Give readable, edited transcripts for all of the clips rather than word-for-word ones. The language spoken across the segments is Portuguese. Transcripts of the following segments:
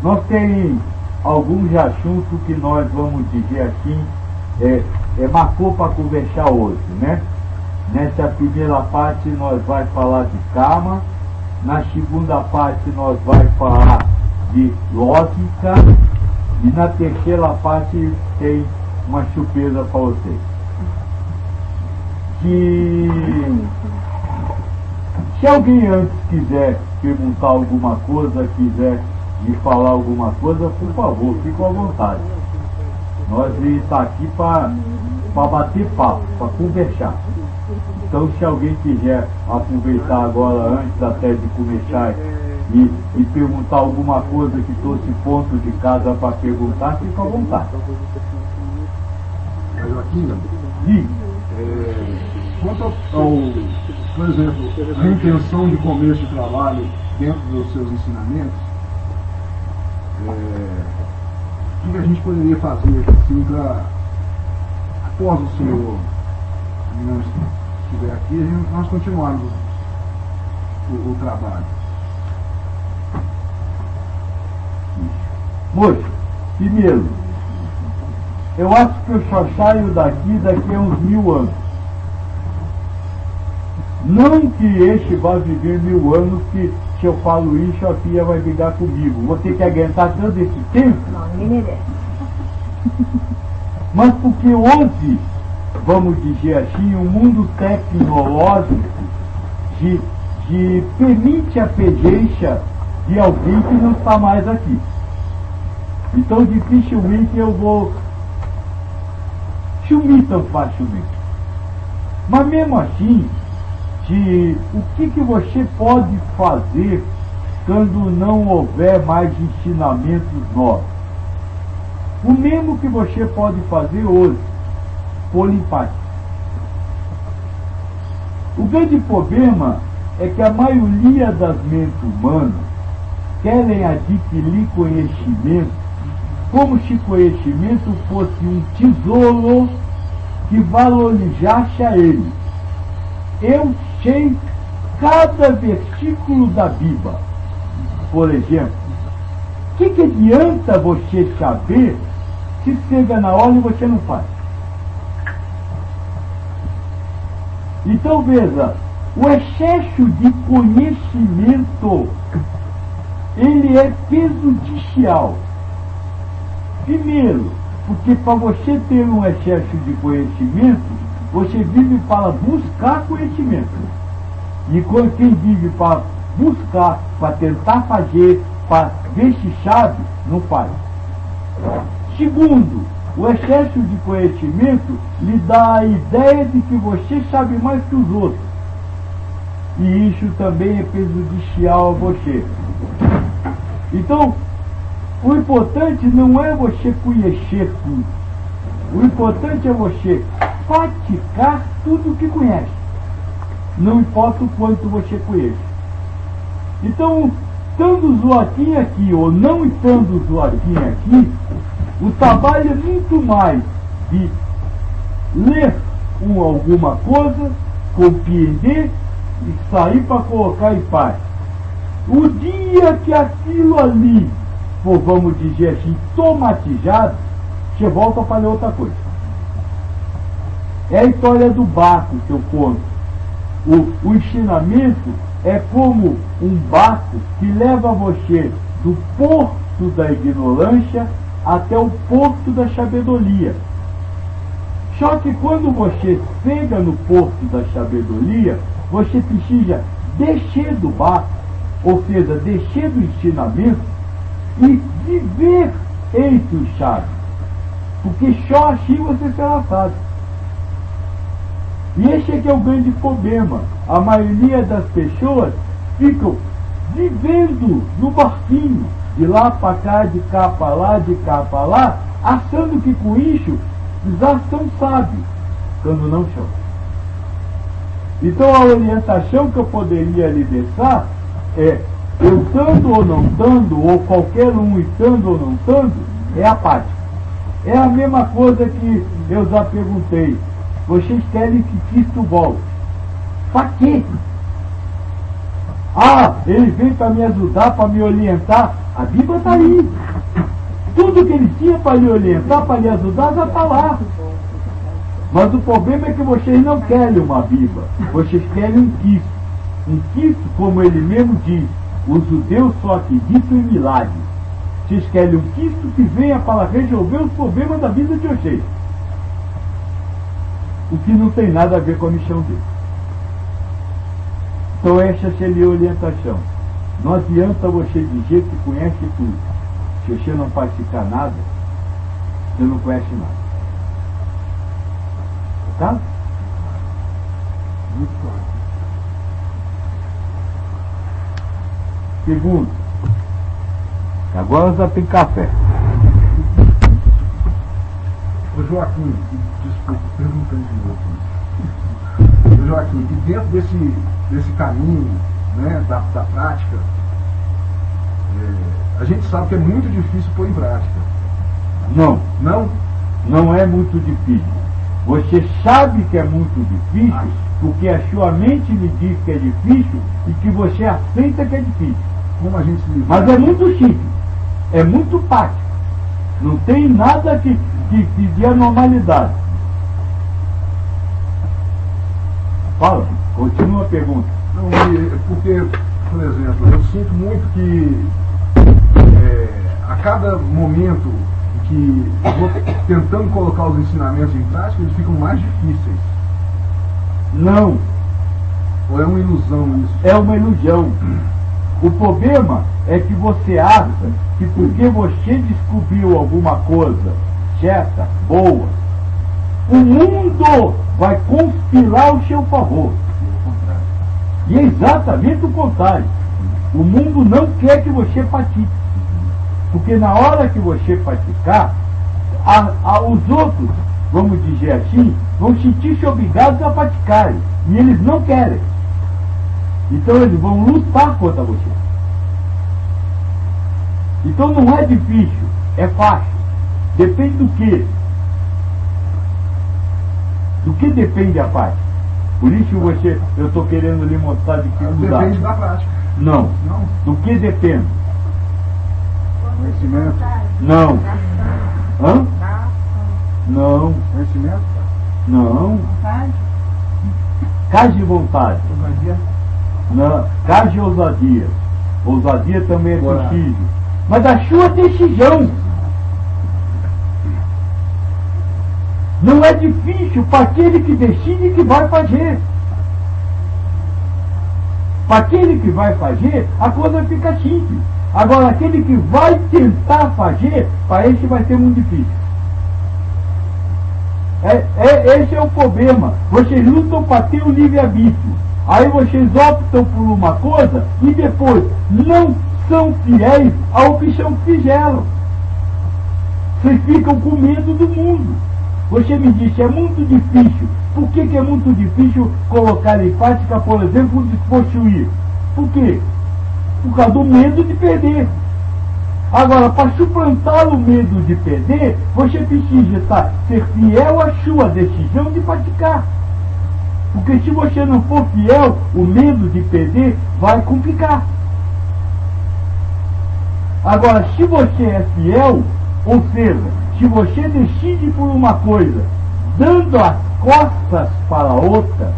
Nós temos alguns assuntos que nós vamos dizer assim, marcou para conversar hoje, né? Nessa primeira parte nós vai falar de karma, na segunda parte nós vai falar de lógica e na terceira parte tem uma surpresa para vocês. Se alguém antes quiser perguntar alguma coisa, quiser me falar alguma coisa, por favor, fique à vontade. Nós estamos aqui para bater papo, para conversar. Então, se alguém quiser aproveitar agora, antes até de começar, e perguntar alguma coisa que trouxe ponto de casa para perguntar, fica à vontade. Joaquim, Sim. Quanto ao, por exemplo, a intenção de começo de trabalho dentro dos seus ensinamentos, o que a gente poderia fazer assim para, após o senhor não estiver aqui, nós continuarmos o trabalho? Moço, primeiro, eu acho que eu só saio daqui a uns 1000 anos. Não que este vá viver 1000 anos, que se eu falo isso a filha vai brigar comigo. Vou ter que aguentar todo esse tempo. Não, ninguém merece. Mas porque hoje, vamos dizer assim, o mundo tecnológico permite a presença de alguém que não está mais aqui. Então dificilmente eu vou sumir tão facilmente. Mas mesmo assim, o que você pode fazer quando não houver mais ensinamentos novos? O mesmo que você pode fazer hoje, polimpático. O grande problema é que a maioria das mentes humanas querem adquirir conhecimento como se conhecimento fosse um tesouro que valorizasse a ele. Eu sei cada versículo da Bíblia, por exemplo. O que adianta você saber se chega na hora e você não faz? Então veja, o excesso de conhecimento, ele é prejudicial. Primeiro, porque para você ter um excesso de conhecimento, você vive para buscar conhecimento. E quem vive para buscar, para tentar fazer, para ver se sabe, não faz. Segundo, o excesso de conhecimento lhe dá a ideia de que você sabe mais que os outros. E isso também é prejudicial a você. Então, o importante não é você conhecer tudo. O importante é você praticar tudo o que conhece. Não importa o quanto você conhece. Então, estando o Joaquim aqui ou não estando o Joaquim aqui, o trabalho é muito mais de ler alguma coisa, compreender e sair para colocar em paz. O dia que aquilo ali for, vamos dizer assim, tomatizado, você volta para ler outra coisa. É a história do barco que eu conto. O ensinamento é como um barco que leva você do porto da ignorância até o porto da sabedoria. Só que quando você chega no porto da sabedoria, você precisa descer do barco, ou seja, descer do ensinamento e viver entre os sábios. Porque só assim você será sábio. E esse é que é o grande problema. A maioria das pessoas ficam vivendo no barquinho, de lá para cá, de cá para lá, de cá para lá, achando que com isso já são sábios, quando não são. Então a orientação que eu poderia lhe deixar é: eu estando ou não estando, ou qualquer um estando ou não estando, é apático. É a mesma coisa que eu já perguntei: vocês querem que Cristo volte? Para quê? Ah, ele veio para me ajudar, para me orientar. A Bíblia está aí. Tudo que ele tinha para lhe orientar, para lhe ajudar, já está lá. Mas o problema é que vocês não querem uma Bíblia. Vocês querem um Cristo. Um Cristo, como ele mesmo diz, os judeus só acreditam em milagres. Vocês querem um Cristo que venha para resolver os problemas da vida de vocês. O que não tem nada a ver com a missão dele. Então essa seria a orientação. Não adianta você dizer que conhece tudo. Se você não praticar nada, você não conhece nada. Tá? Muito claro. Segundo, agora já tem café. Ô Joaquim, desculpa, perguntando de novo. Ô Joaquim, e dentro desse caminho, né, da prática, a gente sabe que é muito difícil pôr em prática. Não. Não? Não é muito difícil. Você sabe que é muito difícil porque a sua mente lhe diz que é difícil e que você aceita que é difícil. Como a gente se livra? Mas é muito simples. É muito prático. Não tem nada que de anormalidade. Fala, continua a pergunta. Não, porque, por exemplo, eu sinto muito que a cada momento em que eu vou tentando colocar os ensinamentos em prática, eles ficam mais difíceis. Não. Ou é uma ilusão isso? É uma ilusão. O problema é que você acha que porque você descobriu alguma coisa certa, boa, o mundo vai conspirar ao seu favor. E é exatamente o contrário. O mundo não quer que você pratique. Porque na hora que você praticar, os outros, vamos dizer assim, vão sentir-se obrigados a praticarem. E eles não querem. Então eles vão lutar contra você. Então não é difícil, é fácil. Depende do quê? Do que depende a parte? Por isso eu estou querendo lhe mostrar dificuldade. Depende da prática. Não. Não. Do que depende? Conhecimento. Não. Hã? Não. Conhecimento. Não. Case de vontade. Ousadia. Não. Case de ousadia. Ousadia também é Coragem. possível. Mas a sua decisão. Não é difícil para aquele que decide que vai fazer. Para aquele que vai fazer, a coisa fica simples. Agora, aquele que vai tentar fazer, para esse vai ser muito difícil. Esse é o problema. Vocês lutam para ter o livre-arbítrio. Aí vocês optam por uma coisa e depois não são fiéis ao que fizeram. Vocês ficam com medo do mundo. Você me disse, é muito difícil. Por que é muito difícil colocar em prática, por exemplo, o despossuir? Por quê? Por causa do medo de perder. Agora, para suplantar o medo de perder, você precisa ser fiel à sua decisão de praticar. Porque se você não for fiel, o medo de perder vai complicar. Agora, se você é fiel, ou seja, se você decide por uma coisa, dando as costas para outra,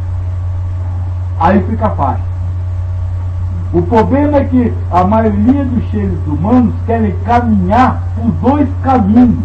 aí fica fácil. O problema é que a maioria dos seres humanos querem caminhar por dois caminhos,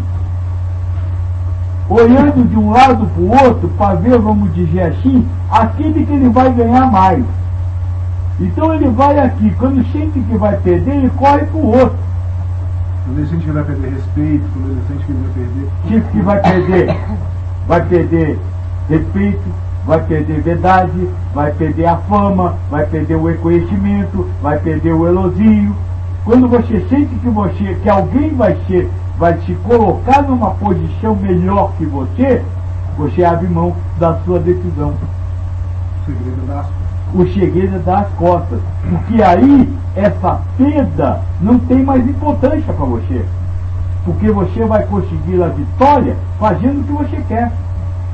olhando de um lado para o outro, para ver, vamos dizer assim, aquele que ele vai ganhar mais. Então ele vai aqui, quando sente que vai perder, ele corre para o outro. Quando ele sente que vai perder respeito, quando ele sente que ele vai perder... Tipo que vai perder respeito, vai perder verdade, vai perder a fama, vai perder o reconhecimento, vai perder o elogio. Quando você sente que alguém vai se colocar numa posição melhor que você abre mão da sua decisão. O segredo das costas. O segredo é dar as costas. Porque aí, essa perda não tem mais importância para você. Porque você vai conseguir a vitória fazendo o que você quer.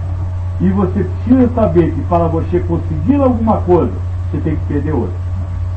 E você precisa saber que para você conseguir alguma coisa, você tem que perder outra.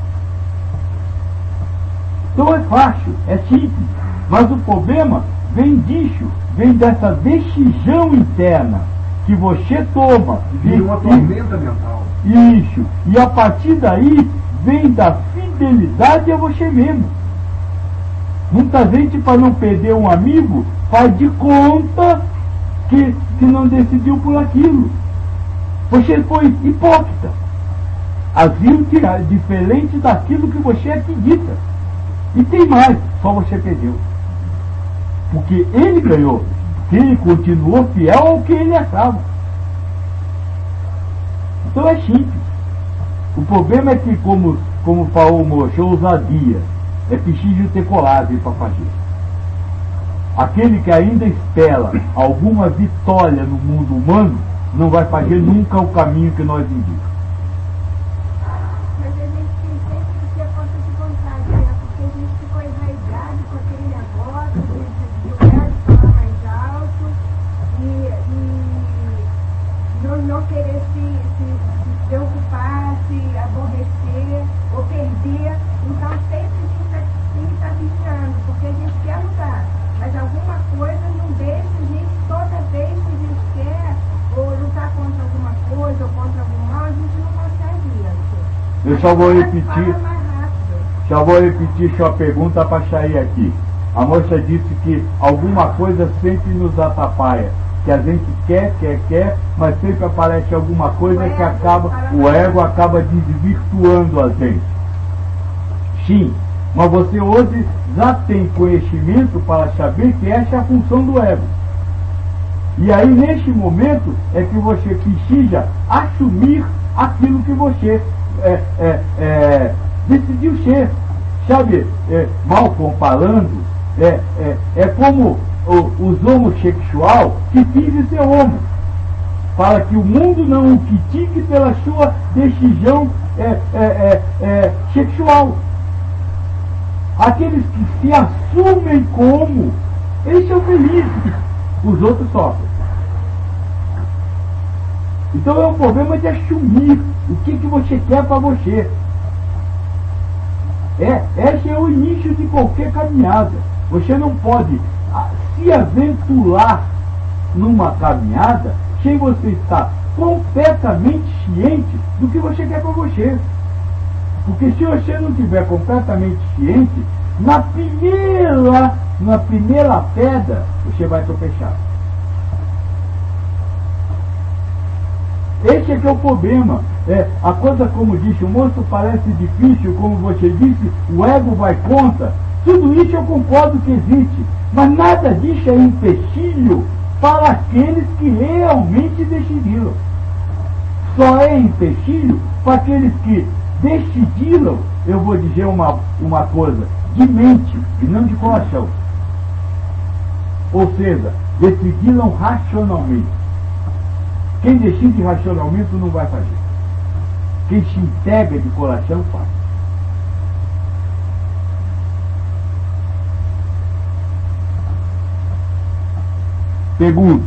Então é fácil, é simples. Mas o problema vem disso, vem dessa decisão interna que você toma. Vira uma tormenta mental. Isso. E a partir daí vem da fidelidade a você mesmo. Muita gente, para não perder um amigo, faz de conta que não decidiu por aquilo. Você foi hipócrita. Agiu diferente daquilo que você acredita. E tem mais, só você perdeu. Porque ele ganhou. Porque ele continuou fiel ao que ele achava. Então é simples. O problema é que, como falou o moço, ousadia. É preciso ter coragem para fazer. Aquele que ainda espera alguma vitória no mundo humano, não vai fazer nunca o caminho que nós indicamos. Mas a gente sempre tinha força de vontade, né? Porque a gente ficou enraizado com aquele negócio de o velho falar mais alto e não querer se preocupar, se aborrecer ou perder. Então sempre a gente está vigiando, porque a gente quer mudar. Mas alguma coisa não deixa a gente, toda vez que a gente quer ou lutar contra alguma coisa ou contra algum mal, a gente não consegue isso. Eu só vou repetir sua pergunta para sair aqui. A moça disse que alguma coisa sempre nos atrapalha. Que a gente quer, mas sempre aparece alguma coisa que o ego acaba desvirtuando a gente. Sim, mas você hoje já tem conhecimento para saber que essa é a função do ego. E aí, neste momento, é que você precisa assumir aquilo que você decidiu ser. Sabe, mal comparando, é como os homossexuais que finge ser homo. Para que o mundo não o critique pela sua decisão sexual. Aqueles que se assumem como, eles são felizes, os outros sofrem. Então é um problema de assumir o que você quer para você. Esse é o início de qualquer caminhada. Você não pode se aventurar numa caminhada sem você estar completamente ciente do que você quer para você. Porque se você não estiver completamente ciente, na primeira pedra, você vai tropeçar. Esse é que é o problema. A coisa, como disse o moço, parece difícil, como você disse, o ego vai contra. Tudo isso eu concordo que existe, mas nada disso é empecilho para aqueles que realmente decidiram. Só é empecilho para aqueles que decidiram, eu vou dizer uma coisa, de mente e não de coração. Ou seja, decidiram racionalmente. Quem decide racionalmente não vai fazer. Quem se integra de coração faz. Pergunta.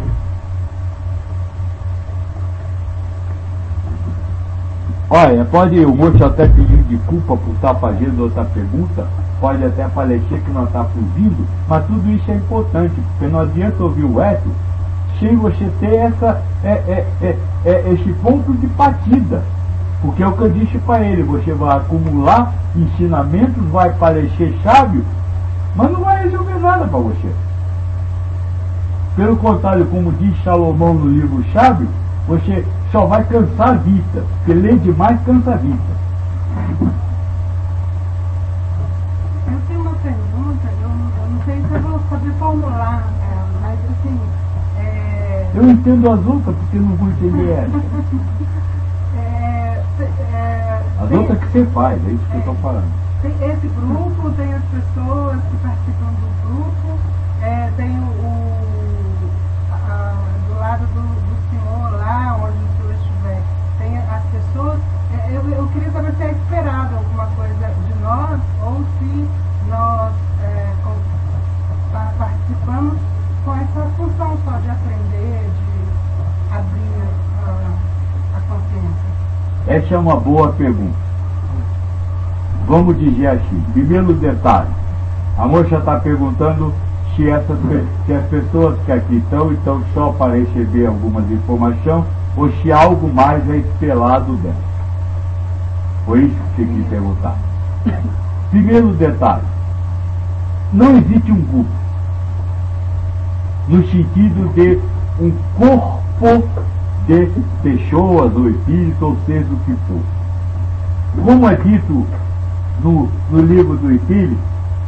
Olha, o moço até pedir desculpa por estar fazendo outra pergunta, pode até parecer que não está fugindo, mas tudo isso é importante, porque não adianta ouvir o Eto sem você ter esse ponto de partida. Porque é o que eu disse para ele, você vai acumular ensinamentos, vai parecer sábio, mas não vai resolver nada para você. Pelo contrário, como diz Salomão no livro Sábio, você só vai cansar a vista, porque ler demais cansa a vista. Eu tenho uma pergunta, eu não sei se eu vou saber formular, mas assim... Eu entendo as outras, porque não vou entender essa. As outras que você faz, é isso que eu estou falando. Tem esse grupo, tem as pessoas que participam do grupo, tem do lado do senhor lá, onde o senhor estiver, tem as pessoas. Eu queria saber se é esperado alguma coisa de nós, ou se nós participamos com essa função só de aprender, de abrir a consciência. Essa é uma boa pergunta. Vamos dizer assim, primeiro detalhe, a moça está perguntando se as pessoas que aqui estão só para receber algumas informações ou se algo mais é esperado dela. Foi isso que você quis perguntar. Primeiro detalhe, não existe um grupo, no sentido de um corpo de pessoas ou espíritos, ou seja o que for. Como é dito no livro do Espírito,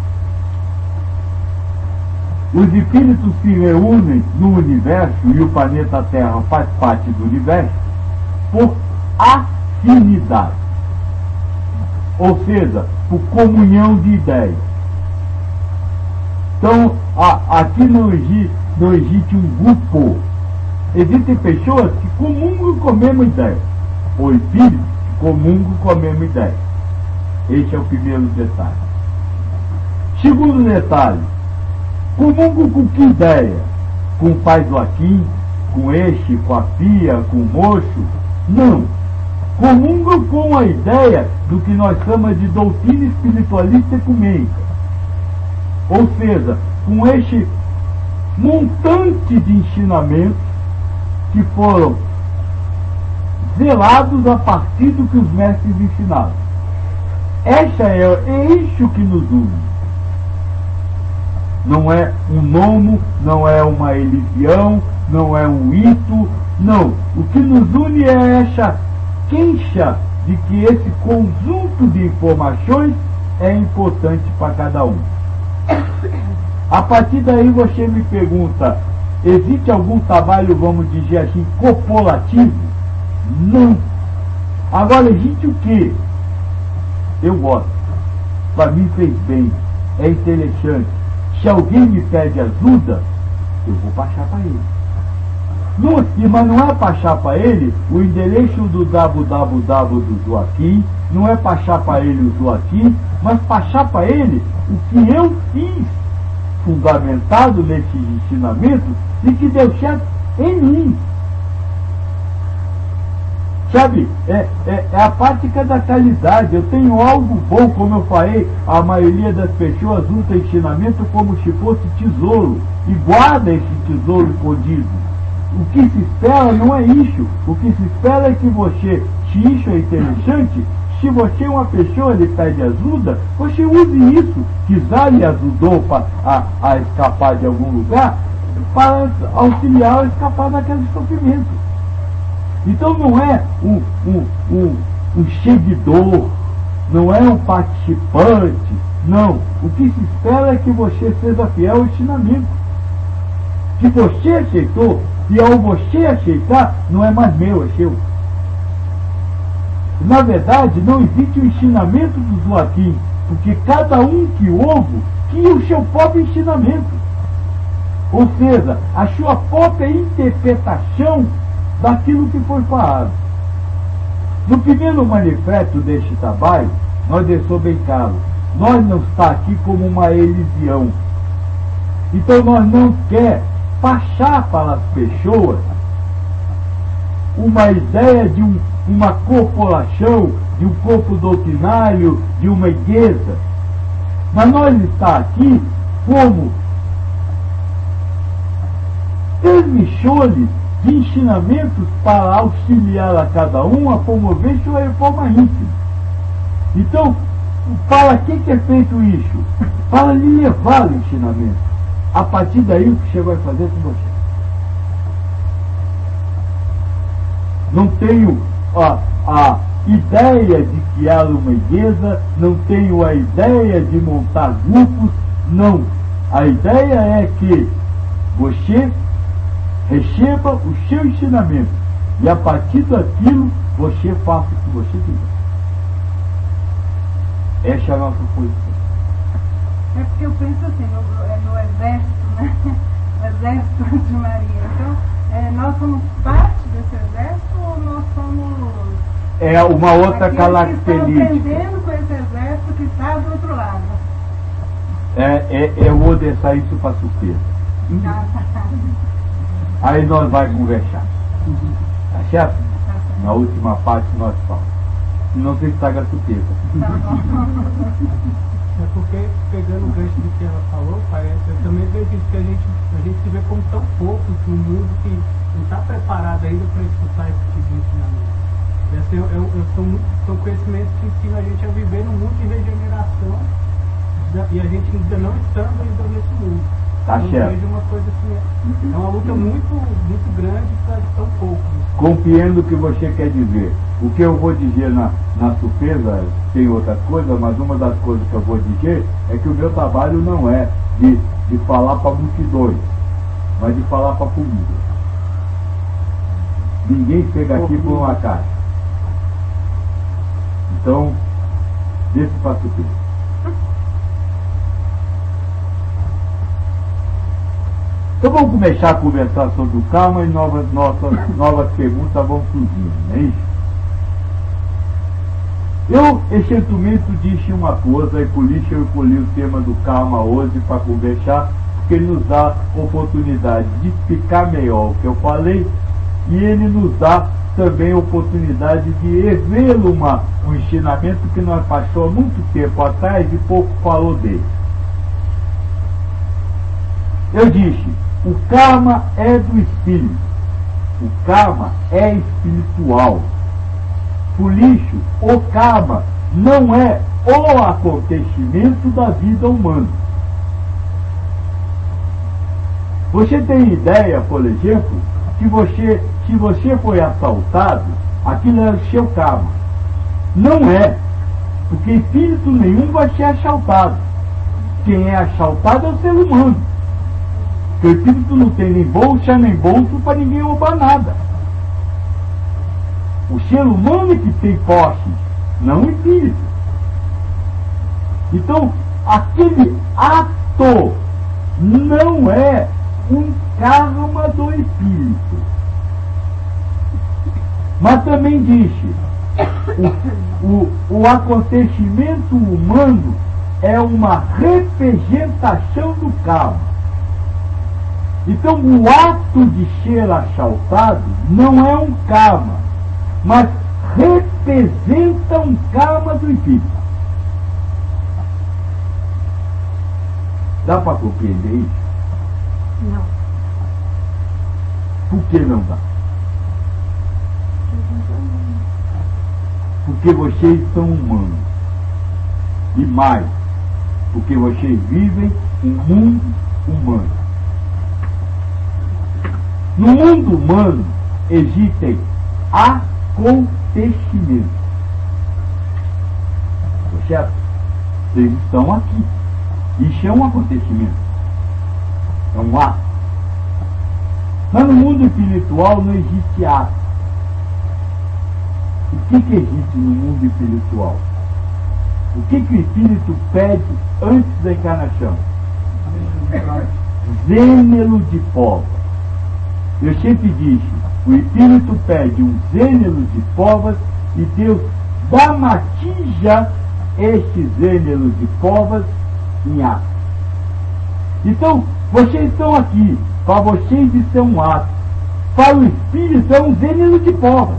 os espíritos se reúnem no universo, e o planeta Terra faz parte do universo, por afinidade. Ou seja, por comunhão de ideias. Então, aqui não existe um grupo. Existem pessoas que comungam com a mesma ideia. Ou espíritos que comungam com a mesma ideia. Esse é o primeiro detalhe. Segundo detalhe, comungam com que ideia? Com o pai do Joaquim, com este, com a Pia, com o moço? Não. Comungam com a ideia do que nós chamamos de doutrina espiritualista ecumênica. Ou seja, com este montante de ensinamentos que foram zelados a partir do que os mestres ensinaram. É isso que nos une. Não é um nomo, não é uma religião, não é um rito, não. O que nos une é essa queixa de que esse conjunto de informações é importante para cada um. A partir daí você me pergunta, existe algum trabalho, vamos dizer assim, copulativo? Não. Agora, existe o quê? Eu gosto. Para mim fez bem. É interessante. Se alguém me pede ajuda, eu vou passar para ele. Não, mas não é passar para ele o endereço do www do Joaquim, não é passar para ele o Joaquim, mas passar para ele o que eu fiz, fundamentado nesses ensinamentos, e que deu certo em mim. Sabe, é a prática da caridade. Eu tenho algo bom, como eu falei, a maioria das pessoas usa ensinamento como se fosse tesouro, e guarda esse tesouro escondido. O que se espera não é isso. O que se espera é que você, se isso é interessante, se você é uma pessoa lhe pede ajuda, você use isso, que já lhe ajudou a escapar de algum lugar, para auxiliar a escapar daquele sofrimento. Então não é um seguidor, não é um participante, não. O que se espera é que você seja fiel ao ensinamento. Que você aceitou, e ao você aceitar, não é mais meu, é seu. Na verdade, não existe o ensinamento do Joaquim, porque cada um que ouve tinha o seu próprio ensinamento. Ou seja, a sua própria interpretação daquilo que foi falado. No primeiro manifesto deste trabalho, nós deixamos bem claro, nós não está aqui como uma religião. Então nós não quer passar para as pessoas uma ideia de uma corporação, de um corpo doutrinário, de uma igreja. Mas nós está aqui como transmissores de ensinamentos para auxiliar a cada um a promover sua reforma íntima. Então, para que é feito isso? Para lhe levar o ensinamento. A partir daí, o que você vai fazer com você? Não tenho a ideia de criar uma igreja, não tenho a ideia de montar grupos, não. A ideia é que você receba o seu ensinamento e a partir daquilo você faça o que você quiser. Essa é a nossa posição. É porque eu penso assim, no exército, né? O exército de Maria. Então, nós somos parte desse exército ou nós somos... É uma outra característica. Que estão aprendendo com esse exército que está do outro lado. Eu vou deixar isso para surpresa. Aí nós vamos conversar. Tá certo? Na última parte nós falamos. senão você estraga a surpresa. É porque, pegando o gancho do que ela falou, pai, eu também vejo isso, que a gente se vê como tão pouco, que um mundo que não está preparado ainda para escutar esse tipo de ensinamento. E assim, são conhecimentos que ensinam a gente a viver num mundo de regeneração, e a gente ainda não estando ainda nesse mundo. Tá eu certo. vejo uma coisa assim, é uma luta muito grande para tão pouco. Compreendo o que você quer dizer. O que eu vou dizer na surpresa, tem outras coisas, mas uma das coisas que eu vou dizer é que o meu trabalho não é de falar para multidões, mas de falar para família. Ninguém chega aqui por uma caixa. Então, deixa para surpresa. Então vamos começar a conversar sobre o karma e novas perguntas vão surgindo, não é isso? Eu, recentemente, disse uma coisa, e por isso eu escolhi o tema do karma hoje para conversar, porque ele nos dá oportunidade de explicar melhor o que eu falei, e ele nos dá também a oportunidade de rever um ensinamento que nós passou muito tempo atrás e pouco falou dele. Eu disse, o karma é do espírito, o karma é espiritual. Por isso, o karma não é o acontecimento da vida humana. Você tem ideia, por exemplo, que se você foi assaltado, aquilo é o seu karma. Não é, porque espírito nenhum vai ser assaltado. Quem é assaltado é o ser humano. Porque o espírito não tem nem bolso para ninguém roubar nada. O ser humano é que tem posse, não o espírito. Então, aquele ato não é um karma do espírito. Mas também disse, o acontecimento humano é uma representação do karma. Então, o ato de ser assaltado não é um karma, mas representa um karma do espírito. Dá para compreender isso? Não. Por que não dá? Porque vocês são humanos. E mais, porque vocês vivem um mundo humano. No mundo humano existem acontecimentos. Certo? Vocês estão aqui. Isso é um acontecimento. É um ato. Mas no mundo espiritual não existe ato. O que existe no mundo espiritual? O que o espírito pede antes da encarnação? Zênelo de povas. Eu sempre disse, o espírito pede um zênelo de povas e Deus dramatiza este zênelo de povas em ato. Então, vocês estão aqui, para vocês isso é um ato. Para o espírito é um zênelo de povas.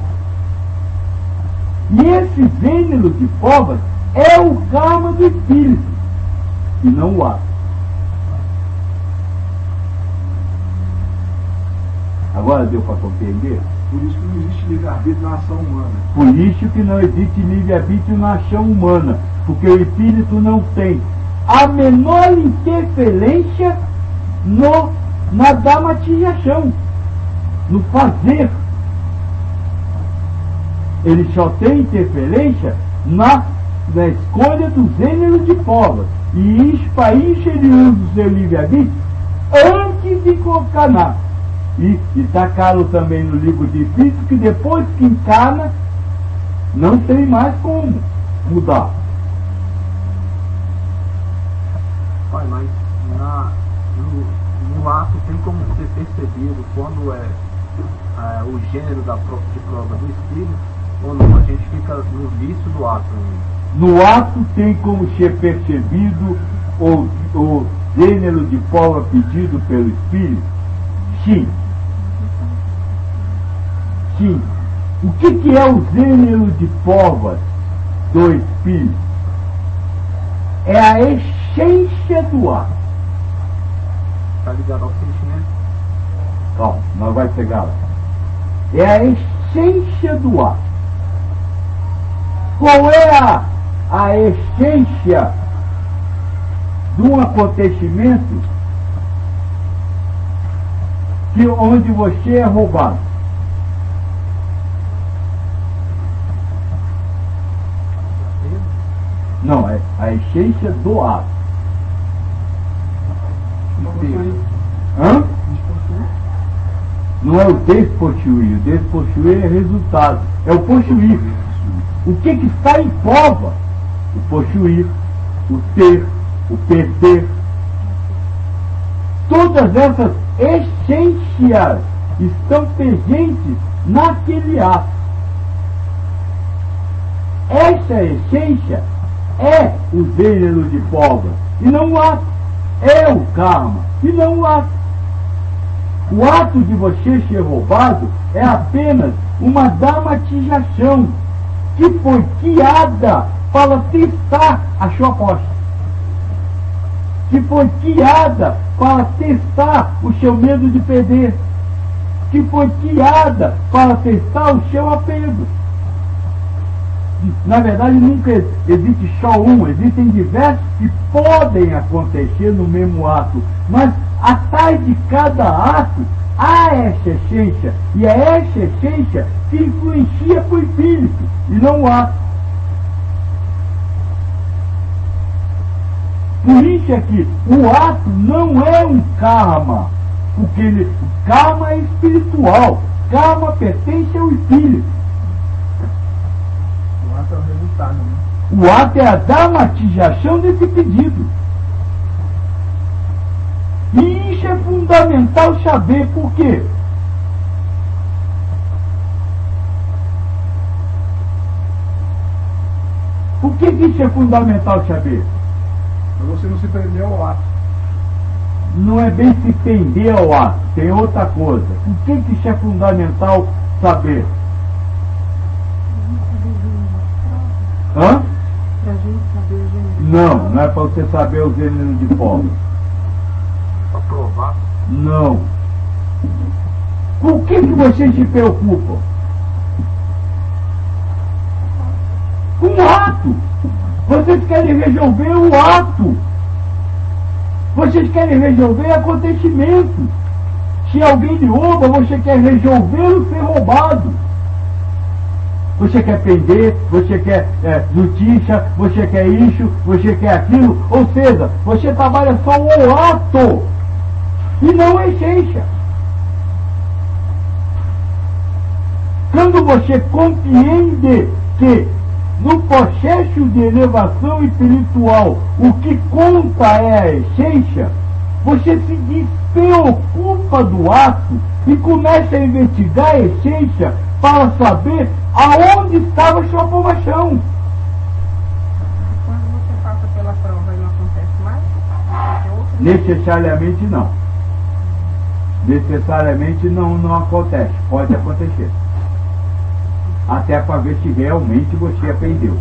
E esse zênelo de povas é o karma do espírito, e não o ato. Agora deu para compreender? Por isso que não existe livre-arbítrio na ação humana. Por isso que não existe livre-arbítrio na ação humana, porque o espírito não tem a menor interferência na dramatização, no fazer. Ele só tem interferência na escolha do gênero de povas. E isso, para isso ele usa o seu livre-arbítrio antes de encarnar. E está claro também no livro de Espírito que depois que encarna, não tem mais como mudar. Pai, mas no ato tem como ser percebido quando é o gênero de prova do espírito, ou não? A gente fica no vício do ato. No ato tem como ser percebido o gênero de prova pedido pelo espírito? Sim. Sim. O que é o gênero de provas do Espírito. É a essência do ato. Está ligado ao sentimento? Calma, nós vamos chegar lá. É a essência do ato. Qual é a essência de um acontecimento onde você é roubado? Não, é a essência do ato. Hã? Não é o despossuir. O despossuir é resultado. É o possuir. O que está em prova? O possuir, o ter, o perder. Todas essas essências estão presentes naquele ato. Essa essência é o gênero de prova e não o ato. É o karma e não o ato. O ato de você ser roubado é apenas uma dramatização que foi criada para testar a sua posse. Que foi criada para testar o seu medo de perder. Que foi criada para testar o seu apego. Na verdade, nunca existe só um, existem diversos que podem acontecer no mesmo ato, mas atrás de cada ato há essa essência, e é essa essência que influencia para o espírito, e não o ato. Por isso é que o ato não é um karma, porque o karma é espiritual, karma pertence ao espírito. O ato é o resultado, né? O ato é a dramatização desse pedido. E isso é fundamental saber por quê. Por que isso é fundamental saber? Para você não se prender ao ato. Não é bem se prender ao ato, tem outra coisa. Por que isso é fundamental saber? Hã? Pra gente saber o gênero. Não é para você saber o gênero de prova. Para provar. Não. Com o que vocês se preocupam? Com o ato. Vocês querem resolver o ato. Vocês querem resolver acontecimento. Se alguém lhe rouba, você quer resolver o ser roubado. Você quer prender, você quer justiça, você quer isso, você quer aquilo. Ou seja, você trabalha só o ato e não a essência. Quando você compreende que no processo de elevação espiritual o que conta é a essência, você se despreocupa do ato e começa a investigar a essência para saber aonde estava a sua formação. Quando você passa pela prova e não acontece mais, Necessariamente não. Necessariamente não acontece. Pode acontecer. Até para ver se realmente você aprendeu.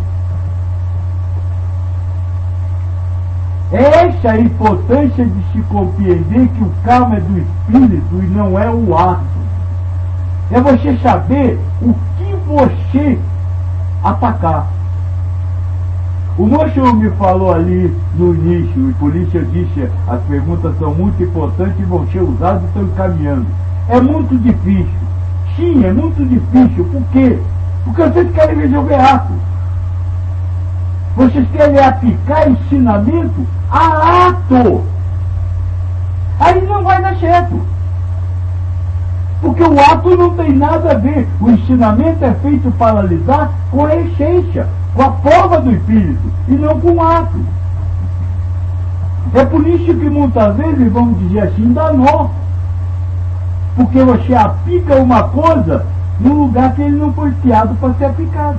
Essa é a importância de se compreender que o karma é do espírito e não é o ato. É você saber o que você atacar. O moço me falou ali no início, e por isso eu disse, as perguntas são muito importantes e vão ser usadas e estão encaminhando. É muito difícil. Sim, é muito difícil. Por quê? Porque vocês querem resolver ato. Vocês querem aplicar ensinamento a ato. Aí não vai dar certo. Porque o ato não tem nada a ver. O ensinamento é feito para lidar com a essência, com a prova do espírito, e não com o ato. É por isso que muitas vezes, vamos dizer assim, dá nó. Porque você aplica uma coisa num lugar que ele não foi criado para ser aplicado.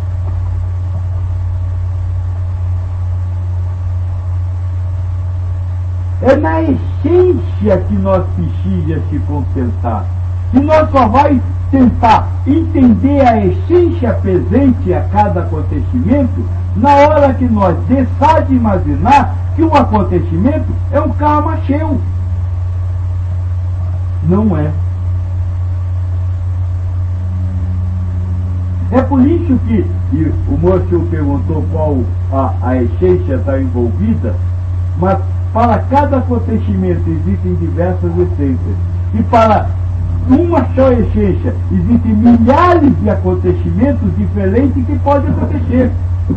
É na essência que nós precisamos se concentrar. E nós só vai tentar entender a essência presente a cada acontecimento, na hora que nós deixar de imaginar que um acontecimento é um karma seu. Não é. É por isso que o moço perguntou qual a essência está envolvida, mas para cada acontecimento existem diversas essências. E para uma só essência existem milhares de acontecimentos diferentes que podem acontecer,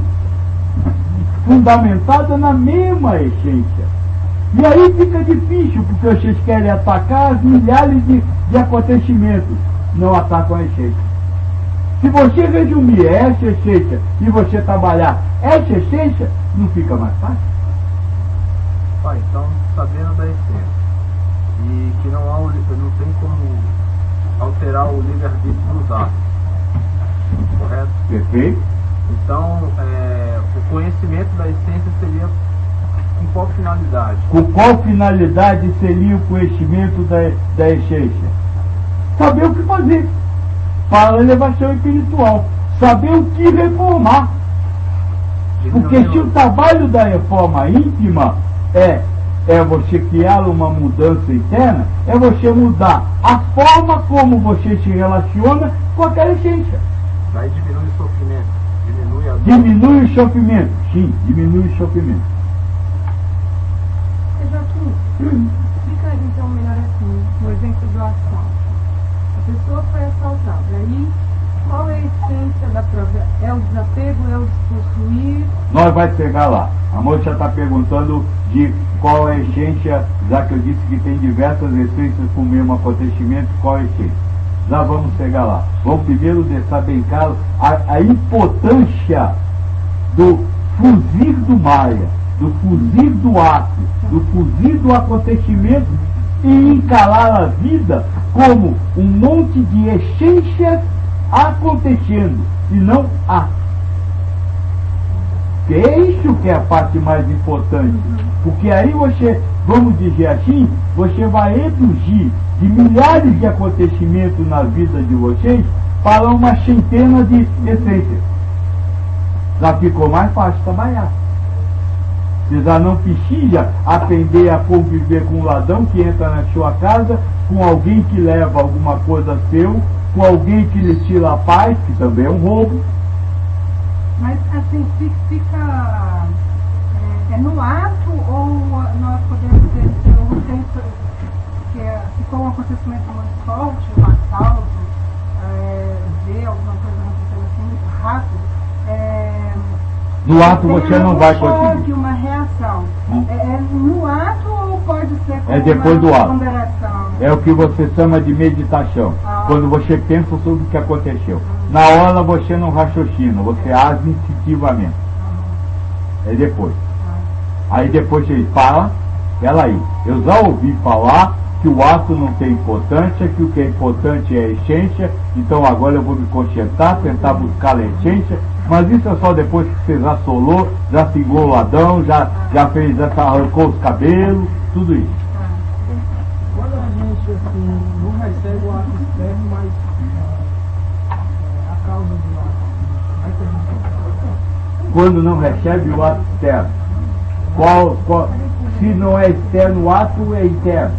fundamentada na mesma essência. E aí fica difícil, porque vocês querem atacar as milhares de acontecimentos, não atacam a essência. Se você resumir essa essência e você trabalhar essa essência, não fica mais fácil? Então, sabendo da essência e que não tem como alterar o livre-arbítrio dos atos, correto? Perfeito. Então, o conhecimento da essência seria com qual finalidade? Com qual finalidade seria o conhecimento da essência? Saber o que fazer para a elevação espiritual. Saber o que reformar. Porque se o trabalho da reforma íntima é você criar uma mudança interna, é você mudar a forma como você se relaciona com aquela essência. Daí diminui o sofrimento. Diminui o sofrimento. Sim, diminui o sofrimento. Joaquim, explica então melhor assim, no exemplo do assalto. A pessoa foi assaltada. Aí, qual é a essência da prova? É o desapego, é o despossuir? Nós vamos chegar lá. A moça está perguntando de qual é a essência, já que eu disse que tem diversas essências com o mesmo acontecimento, qual é a essência? Já vamos chegar lá. Vamos primeiro deixar bem claro a importância do fugir do Maya, do fugir do ato, do fugir do acontecimento e encarar a vida como um monte de essências acontecendo e não atos. Que é isso que é a parte mais importante. Porque aí você, vamos dizer assim, você vai reduzir de milhares de acontecimentos na vida de vocês para uma centena de essências. Já ficou mais fácil trabalhar. Você já não precisa aprender a conviver com um ladrão que entra na sua casa, com alguém que leva alguma coisa seu, com alguém que lhe tira a paz, que também é um roubo. Mas assim, fica no ato, ou nós podemos dizer que ficou um acontecimento muito forte, um assalto, ver alguma coisa acontecendo assim muito rápido, no ato você não vai conseguir. Uma reação. É no ato ou pode ser com depois do ato. Ponderação? É o que você chama de meditação. Quando você pensa sobre o que aconteceu. Na hora você não raciocina, você age instintivamente. É depois. Aí depois você fala, aí. Eu já ouvi falar que o ato não tem importância, que o que é importante é a essência, então agora eu vou me concentrar, tentar buscar a essência, mas isso é só depois que você já solou, já cingou o ladrão, já arrancou os cabelos, tudo isso. Quando a gente assim, não recebe o ato externo, mas a causa do ato, aí que a gente... Quando não recebe o ato externo, se não é externo o ato, é interno.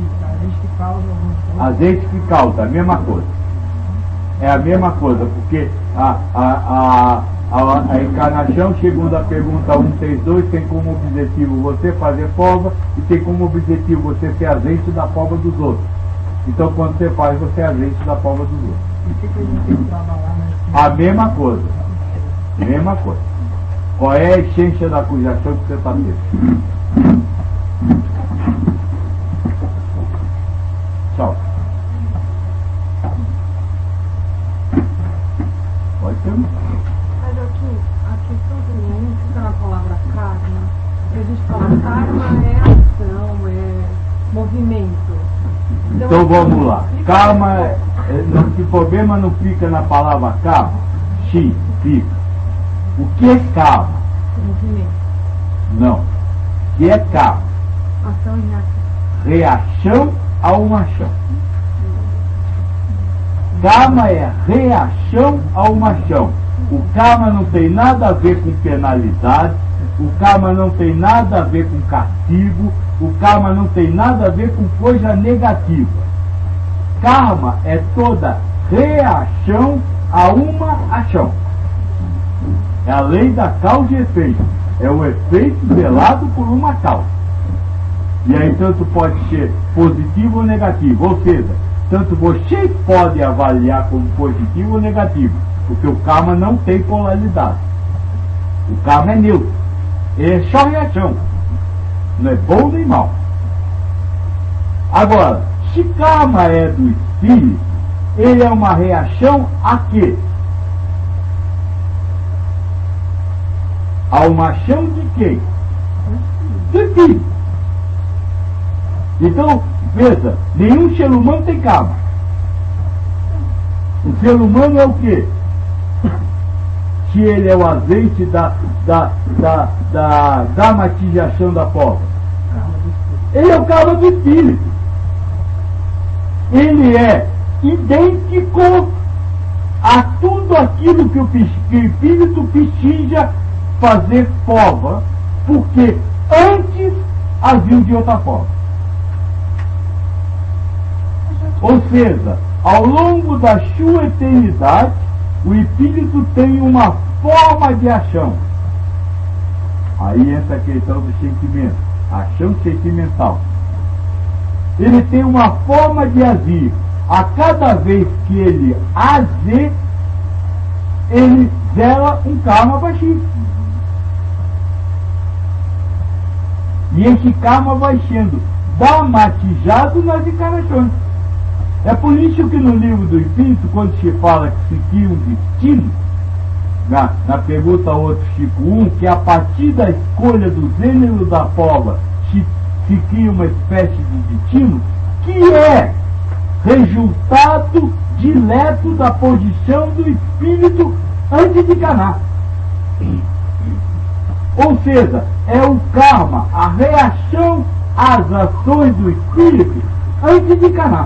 A gente que causa, a mesma coisa. É a mesma coisa, porque a encarnação, segundo a pergunta 132, tem como objetivo você fazer prova e tem como objetivo você ser agente da prova dos outros. Então quando você faz, você é agente da prova dos outros. E o que a gente tem que trabalhar nesse... A mesma coisa. Mesma coisa. Qual é a essência da acusação que você está tendo? Tchau. Pode ser. Mas aqui, a questão também, a gente fica na palavra karma, a gente fala karma é ação, é movimento. Então vamos lá. Karma, o problema não fica na palavra karma? Sim, fica. O que é karma? Movimento. Não. O que é karma? Ação e reação. Reação a uma ação. karma é reação ao machão. O karma não tem nada a ver com penalidade, o karma não tem nada a ver com castigo, o karma não tem nada a ver com coisa negativa. Karma é toda reação a uma ação. É a lei da causa e efeito. É o efeito velado por uma causa. E aí tanto pode ser positivo ou negativo. Ou seja, tanto você pode avaliar como positivo ou negativo. Porque o karma não tem polaridade. O karma é neutro. É só reação. Não é bom nem mal. Agora, se karma é do espírito, ele é uma reação a quê? A uma ação de quem? Do espírito. Então, veja, nenhum ser humano tem karma. O ser humano é o quê? Se ele é o azeite da matização da pólvora. Ele é o karma do espírito. Ele é idêntico a tudo aquilo que o espírito precisa fazer prova, porque antes havia de outra forma. Ou seja, ao longo da sua eternidade, o espírito tem uma forma de ação. Aí entra a questão do sentimento, ação sentimental. Ele tem uma forma de agir. A cada vez que ele age, ele zela um karma baixinho. E esse karma vai sendo dramatizado nas encarnações. É por isso que no livro do Espírito, quando se fala que se cria um destino, na pergunta ao outro Chico 1, que a partir da escolha do gênero da prova se cria uma espécie de destino, que é resultado direto da posição do espírito antes de encarnar. Ou seja, é o karma, a reação às ações do espírito antes de encarnar.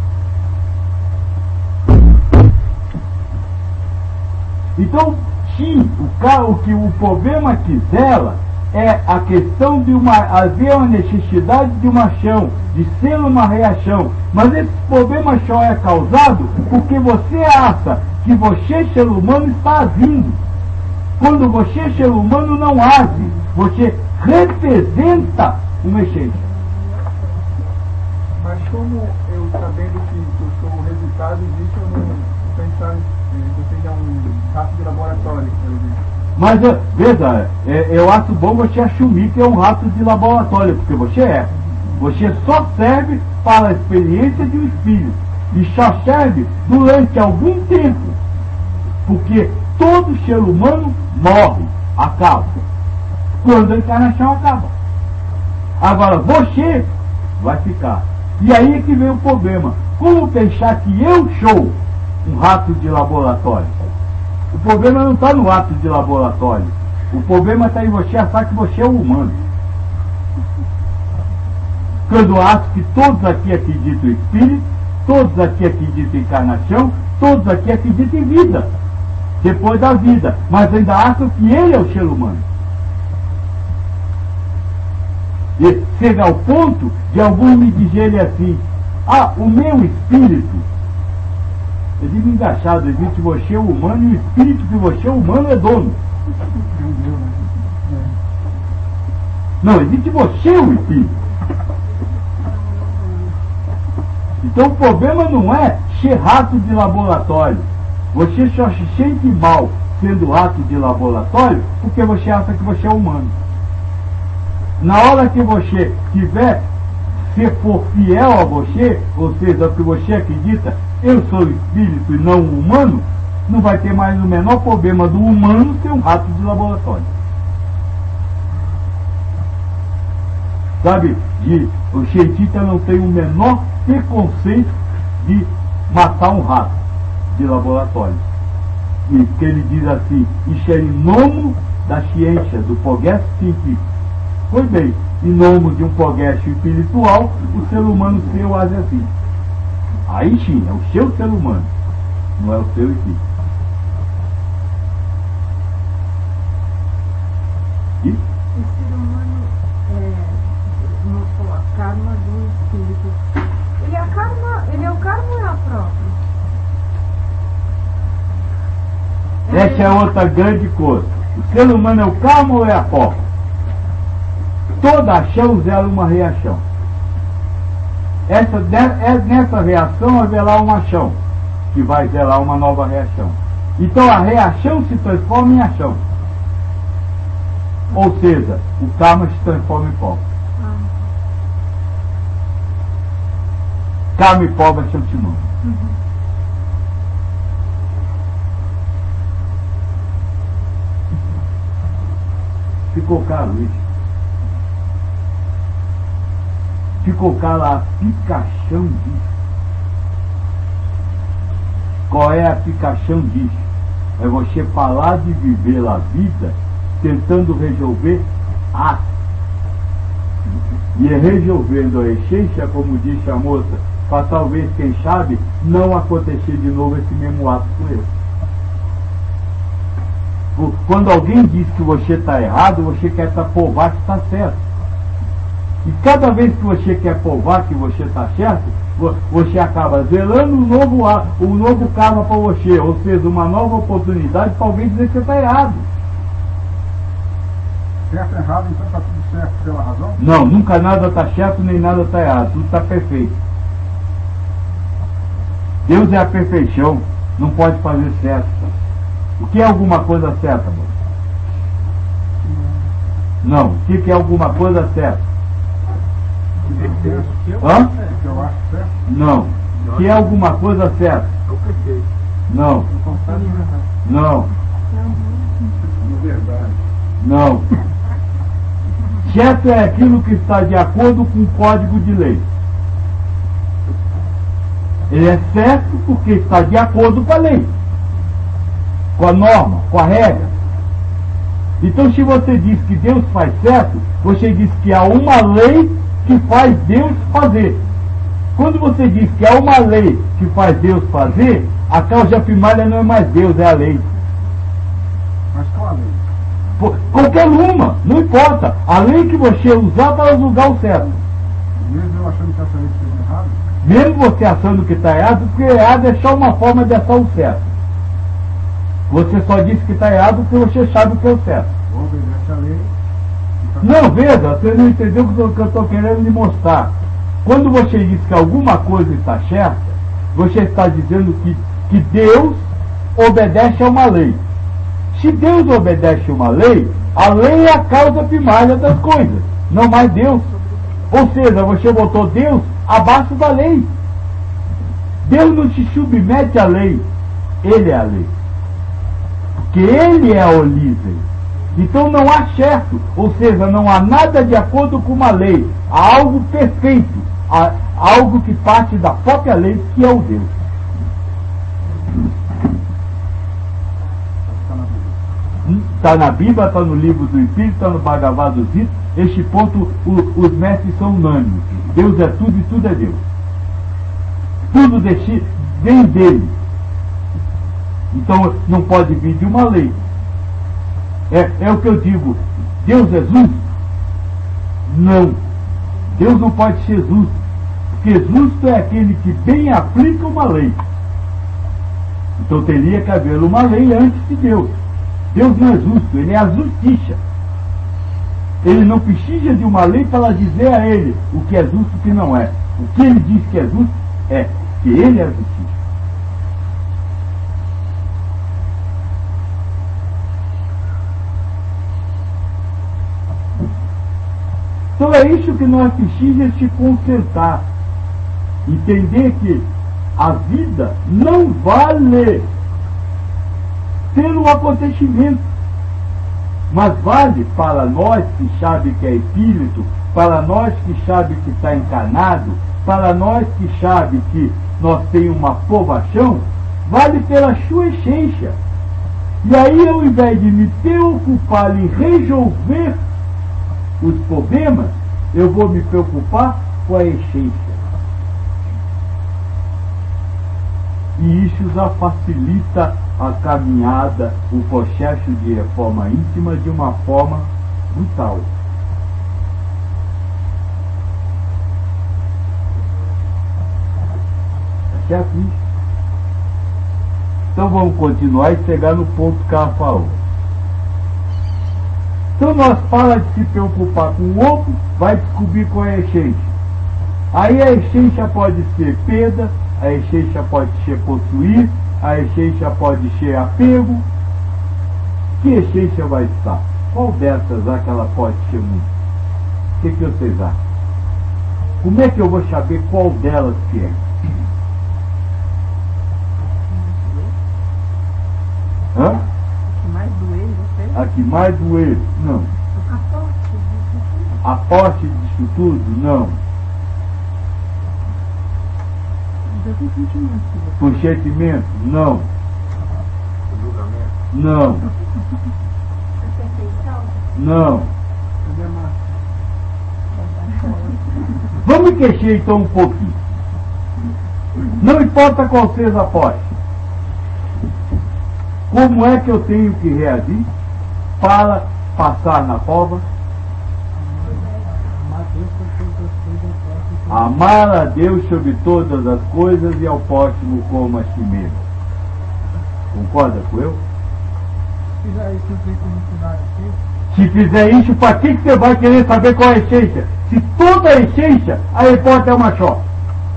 Então, sim, o problema que zela é a questão de haver uma necessidade de uma ação, de ser uma reação. Mas esse problema só é causado porque você acha que você, ser humano, está agindo. Quando você, ser humano, não age, você representa uma essência. Mas como eu, sabendo que eu sou o resultado disso, eu não pensar que seja um rato de laboratório, por exemplo. Mas, veja, eu acho bom você assumir que é um rato de laboratório, porque você é. Você só serve para a experiência de um espírito. E só serve durante algum tempo. Porque todo ser humano morre, acaba. Quando a encarnação acaba. Agora, você vai ficar. E aí é que vem o problema. Como pensar que eu sou um rato de laboratório? O problema não está no ato de laboratório. O problema está em você achar que você é um humano. Quando eu acho que todos aqui acreditam em espírito, todos aqui acreditam em encarnação, todos aqui acreditam em vida. Depois da vida. Mas ainda acham que ele é o ser humano. E chega ao ponto de alguns me dizerem assim: o meu espírito. Eu digo engraçado, existe você o humano e o espírito que você o humano é dono. Não, existe você o espírito. Então o problema não é ser rato de laboratório. Você só se sente mal sendo rato de laboratório porque você acha que você é humano. Na hora que você se for fiel a você, ou seja, que você acredita, eu sou espírito e não humano, não vai ter mais o menor problema do humano ser um rato de laboratório. Sabe, o cientista não tem o menor preconceito de matar um rato de laboratório. E que ele diz assim: isso é em nome da ciência, do progresso científico. Pois bem, em nome de um progresso espiritual, o ser humano seu age assim. Aí sim, é o seu ser humano. não é o seu espírito. E? O ser humano vamos falar, karma do espírito. Ele é o karma ou é a própria? Essa é outra grande coisa. O ser humano é o karma ou é a própria? Toda ação zela uma reação. Nessa reação haverá uma ação, que vai zelar uma nova reação. Então a reação se transforma em ação. Ou seja, o karma se transforma em pobre. Karma e pobre são sinônimos. Ficou caro isso. Ficou caro a aplicação disso. Qual é a aplicação disso? É você falar de viver a vida tentando resolver a. E resolvendo a essência, como disse a moça, para talvez, quem sabe, não acontecer de novo esse mesmo ato com ele. Quando alguém diz que você está errado, você quer provar que está certo. E cada vez que você quer provar que você está certo, você acaba zelando um novo karma para você, ou seja, uma nova oportunidade para alguém dizer que você está errado. Certo e errado, então está tudo certo pela razão? Não, nunca nada está certo nem nada está errado, tudo está perfeito. Deus é a perfeição, não pode fazer certo. O que é alguma coisa certa, amor? Não, o que é alguma coisa certa? Hã? Que eu acho certo? Não. O que é alguma coisa certa? É o perfeito. Não. Não. De verdade. Não. Certo é aquilo que está de acordo com o código de lei. Ele é certo porque está de acordo com a lei, com a norma, com a regra. Então, se você diz que Deus faz certo, você diz que há uma lei que faz Deus fazer. Quando você diz que há uma lei que faz Deus fazer, a causa primária não é mais Deus, é a lei. Mas qual a lei? Qualquer uma, não importa. A lei que você usar para julgar o certo. Mesmo eu achando que essa lei esteja errada? Mesmo você achando que está errado, porque errado é só uma forma de achar o certo. Você só disse que está errado porque você sabe o que é o certo. Vou obedecer a lei. Não, veja, você não entendeu o que eu estou querendo lhe mostrar. Quando você diz que alguma coisa está certa, você está dizendo que Deus obedece a uma lei. Se Deus obedece a lei é a causa primária das coisas, não mais Deus. Ou seja, você botou Deus abaixo da lei. Deus não se submete à lei, Ele é a lei. Porque Ele é o livre. Então não há certo, ou seja, não há nada de acordo com uma lei. Há algo perfeito, há algo que parte da própria lei, que é o Deus. Está na Bíblia, está no livro do Espírito, está no Bhagavad Gita. Este ponto os mestres são unânimes. Deus é tudo e tudo é Deus. Tudo vem dele. Então não pode vir de uma lei. É o que eu digo. Deus é justo? Não. Deus não pode ser justo. Porque justo é aquele que bem aplica uma lei. Então teria que haver uma lei antes de Deus. Deus não é justo, Ele é a justiça. Ele não precisa de uma lei para dizer a Ele o que é justo e o que não é. O que Ele diz que é justo é que Ele é a justiça. Então é isso que nós precisamos se concentrar. Entender que a vida não vale pelo acontecimento, mas vale para nós que sabe que é espírito, para nós que sabe que está encarnado, para nós que sabe que nós temos uma provação, vale pela sua essência. E aí, ao invés de me preocupar em resolver os problemas, eu vou me preocupar com a essência. e isso já facilita a caminhada, o processo de reforma íntima de uma forma brutal. Tá certo isso? Então vamos continuar e chegar no ponto que ela falou. Então nós para de se preocupar com o outro, vai descobrir qual é a essência. Aí a essência pode ser perda, a essência pode ser possuir, a essência pode ser apego. Que essência vai estar? Qual dessas que ela pode ser muito? O que vocês acham? Como é que eu vou saber qual delas que é? Hã? O que mais doeu você? A que mais doer? Não. A forte disso A posse disso tudo? Não. tudo. Tem sentimento. Por sentimento? Não. O julgamento. Não. A perfeição. Não. Cadê a máscara? Vamos queixar então um pouquinho. Não importa qual seja a posse. Como é que eu tenho que reagir para passar na prova? Amar a Deus sobre todas as coisas e ao próximo como a si mesmo. Concorda com eu? Se fizer isso, eu tenho como estudar aqui. Se fizer isso, para que você vai querer saber qual é a essência? Se toda a essência, a resposta é uma só.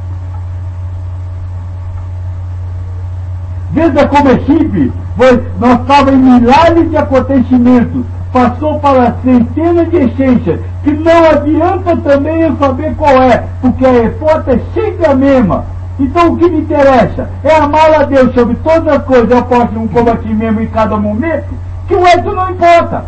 Veja como é simples. Nós estávamos em milhares de acontecimentos. Passou para centenas de essências. Que não adianta também eu saber qual é. Porque a resposta é sempre a mesma. Então o que me interessa é amar a Deus sobre todas as coisas. Eu posso um como a si mesmo em cada momento. Que o resto não importa.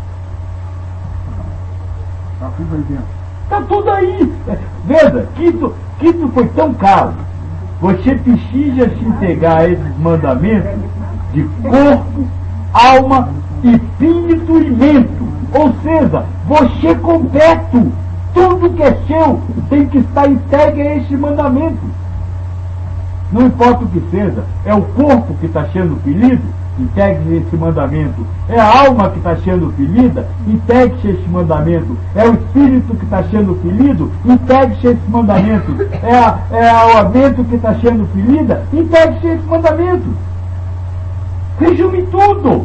Tá tudo aí dentro. Está tudo aí. Veja, quinto foi tão caro. Você precisa se entregar a esses mandamentos de corpo, alma, espírito e mente. Ou seja, você completo. Tudo que é seu tem que estar entregue a esse mandamento. Não importa o que seja, é o corpo que está sendo ferido, entregue-se esse mandamento. É a alma que está sendo ferida, entregue-se esse mandamento. É o espírito que está sendo ferido, entregue-se esse mandamento. É a mente que está sendo ferida, entregue-se esse mandamento. Resume tudo.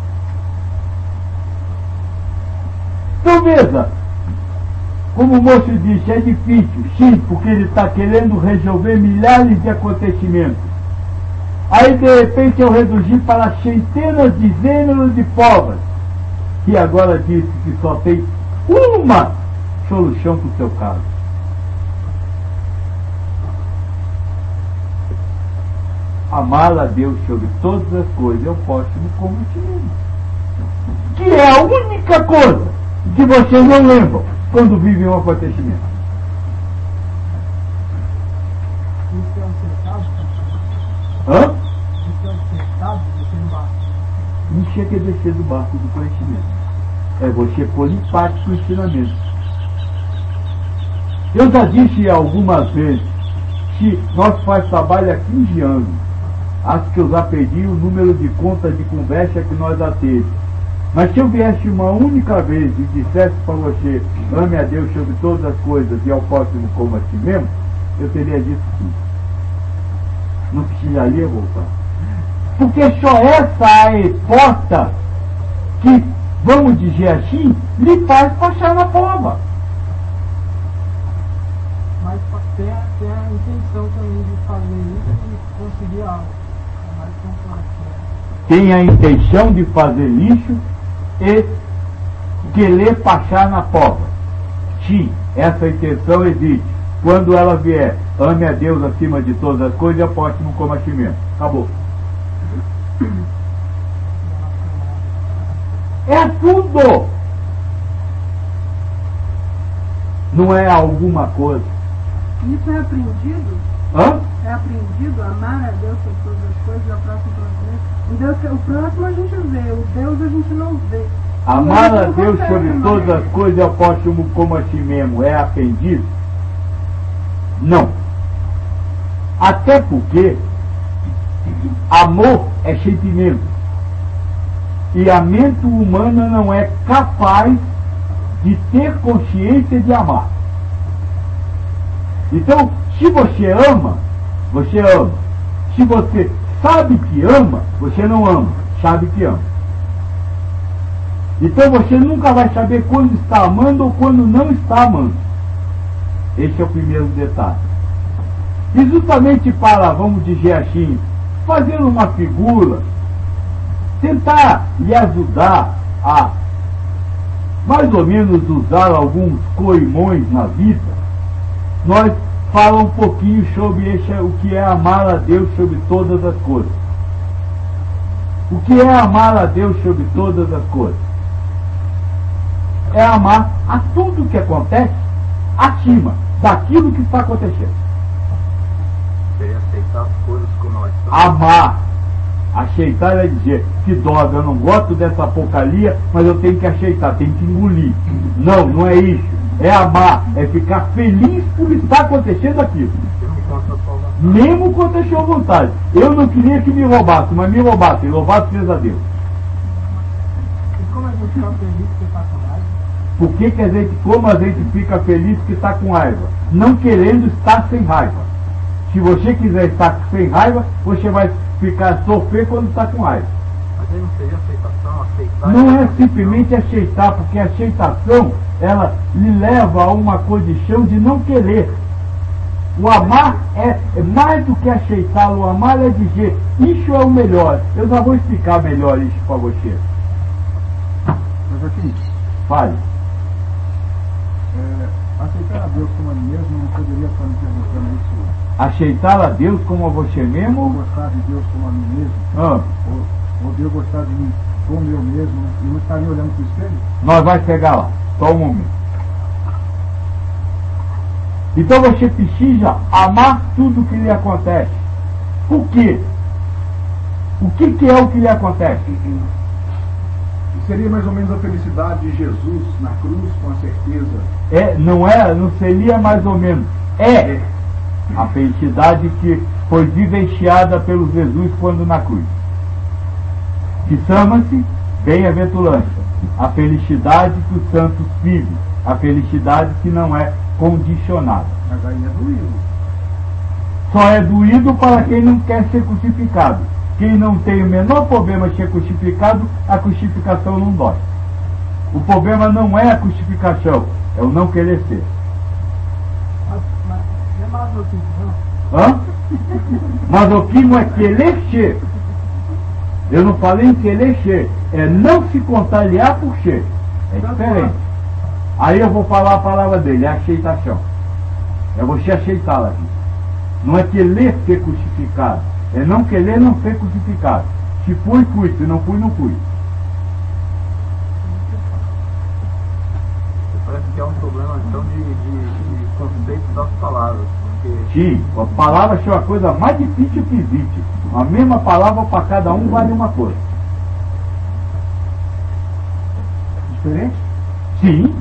Então veja, como o moço disse, é difícil, sim, porque ele está querendo resolver milhares de acontecimentos. Aí de repente eu reduzi para centenas de gêneros de provas. E agora disse que só tem uma solução para o seu caso. Amar a Deus sobre todas as coisas é o próximo como a si mesmo. Que é a única coisa que você não lembra quando vive um acontecimento. Isso é um acertado? Hã? Isso é um acertado? Você não bate. Não chega a descer do barco do conhecimento. É você pôr em prática o ensinamento. Eu já disse algumas vezes que nós faz trabalho há 15 anos. Acho que eu já perdi o número de contas de conversa que nós já teve. Mas se eu viesse uma única vez e dissesse para você, ame a Deus sobre todas as coisas e ao próximo como a si mesmo, eu teria dito tudo. Não precisaria voltar. Porque só essa é a resposta que, vamos dizer assim, lhe faz passar na prova. Mas tem a intenção também de fazer isso e conseguir algo. É mais complexo. Tem a intenção de fazer isso e querer passar na prova. Sim, essa intenção existe. Quando ela vier, ame a Deus acima de todas as coisas e ao próximo como a si mesmo. Acabou. É tudo. Não é alguma coisa. Isso é aprendido? Hã? É aprendido a amar a Deus sobre todas as coisas e ao próximo como a si mesmo? O próximo a gente vê, o Deus a gente não vê. Amar a Deus sobre todas as coisas e ao próximo como a si mesmo é aprendido? Não. Até porque Amor é sentimento. E a mente humana não é capaz de ter consciência de amar. Então, se você ama, você ama. Se você sabe que ama, você não ama, sabe que ama. Então você nunca vai saber quando está amando ou quando não está amando. Esse é o primeiro detalhe. E justamente para, vamos dizer assim, fazer uma figura, tentar lhe ajudar a mais ou menos usar alguns coimões na vida, nós falamos um pouquinho sobre o que é amar a Deus sobre todas as coisas. O que é amar a Deus sobre todas as coisas? É amar a tudo que acontece acima daquilo que está acontecendo. Seria aceitar as coisas como elas são. Amar. Aceitar é dizer que droga, eu não gosto dessa porcaria, mas eu tenho que aceitar, tenho que engolir. Não, não é isso. É amar, é ficar feliz por estar acontecendo aquilo. Mesmo contra a sua vontade. Eu não queria que me roubasse, mas me roubasse. E louvado seja Deus. E como a gente fica feliz que está com raiva? Por que a gente, como a gente fica feliz que está com raiva? Não querendo estar sem raiva. Se você quiser estar sem raiva, você vai ficar sofrer quando está com raiva. Mas aí não seria aceitação, aceitar? Não é simplesmente aceitar, porque a aceitação, ela lhe leva a uma condição de não querer. O amar é mais do que aceitar. O amar é dizer, isso é o melhor. Eu já vou explicar melhor isso para você. Mas aqui, Fale. aceitar a Deus como a mim mesmo, não poderia estar me perguntando isso. Aceitar a Deus como a você Ou mesmo? gostar de Deus como a mim mesmo, Ah, ou Deus gostar de mim como eu mesmo, e não estaria olhando para o espelho? nós vamos chegar lá. Só um momento. Então você precisa amar tudo que lhe acontece. Por quê? O que é o que lhe acontece? E seria mais ou menos a felicidade de Jesus na cruz, com a certeza. Não seria mais ou menos. É a felicidade que foi vivenciada pelo Jesus quando na cruz. Que chama-se bem-aventurança. A felicidade que os santos vivem. A felicidade que não é condicionada. Mas aí é doído. Só é doído para quem não quer ser crucificado. Quem não tem o menor problema de ser crucificado, a crucificação não dói. O problema não é a crucificação, é o não querer ser. Mas não é masoquismo, não. Hã? Masoquismo é querer ser. Eu não falei em querer ser, é não se contagiar por ser. É diferente. Aí eu vou falar a palavra dele, é aceitação. É você aceitá-la. Não é querer ser crucificado, é não querer não ser crucificado. Se fui, fui, se não fui, não fui. Parece que é um problema então de conceito das palavras. Porque Sim, as palavras são a coisa mais difícil que existe. A mesma palavra para cada um vale uma coisa. Diferente? Sim,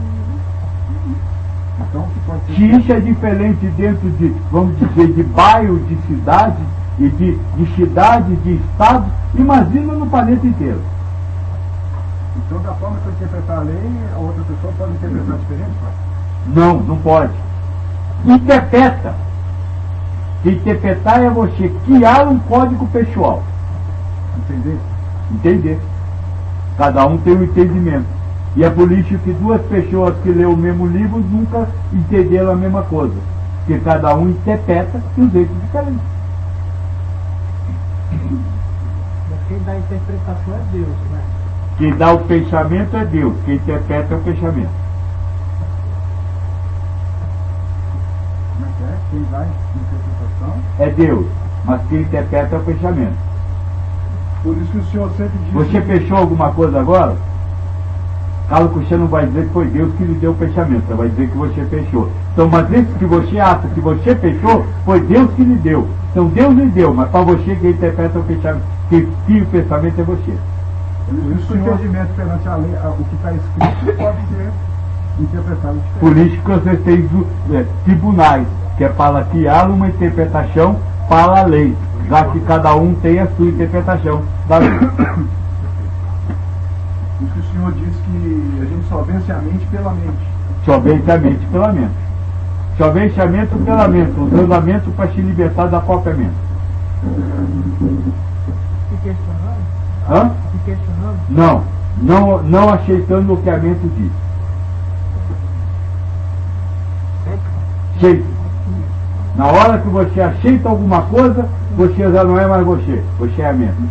Então, o que pode ser? se isso é diferente dentro de, vamos dizer, de bairros, de cidades, e de cidades, de estados, imagina no planeta inteiro. Então, da forma que eu interpretar a lei, a outra pessoa pode interpretar diferente, pai? Não, não pode. Interpreta. Interpretar é você criar um código pessoal. Entender? Entender. Cada um tem um entendimento. E é por isso que duas pessoas que lêem o mesmo livro nunca entenderam a mesma coisa. Porque cada um interpreta de um jeito diferente. Quem dá a interpretação é Deus, né? Quem dá o pensamento é Deus. Quem interpreta é o pensamento. Como é que é? Quem vai na interpretação? É Deus. Mas quem interpreta é o pensamento. Por isso que o senhor sempre diz... Você fechou alguma coisa agora? Claro que você não vai dizer que foi Deus que lhe deu o pensamento, você vai dizer que você fechou. Então, mas esse que você acha que você fechou, foi Deus que lhe deu. Então Deus lhe deu, mas para você quem interpreta o pensamento, quem cria o pensamento é você. Por isso que o entendimento perante a lei, o que está escrito, pode ser interpretado diferente. Por isso que você tem tribunais, que é para criar uma interpretação para a lei. já que cada um tem a sua interpretação da lei. Por isso que o Senhor diz que a gente só vence a mente pela mente. Só vence a mente pela mente. Só vence a mente pela mente, usando a mente para se libertar da própria mente. Se questionando? Hã? Se questionando? Não aceitando o que a mente diz. Sempre. Na hora que você aceita alguma coisa, você já não é mais você é a mente.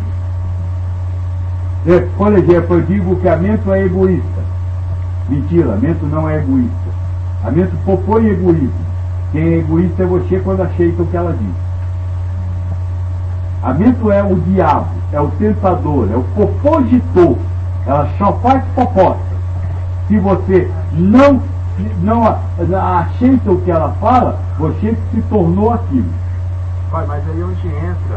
Por exemplo, eu digo que a mente é egoísta. Mentira, a mente não é egoísta. A mente propõe egoísmo. Quem é egoísta é você quando aceita o que ela diz. A mente é o diabo, é o tentador, é o propositor. Ela só faz proposta. Se você não aceita o que ela fala, você se tornou aquilo. Pai, mas aí onde entra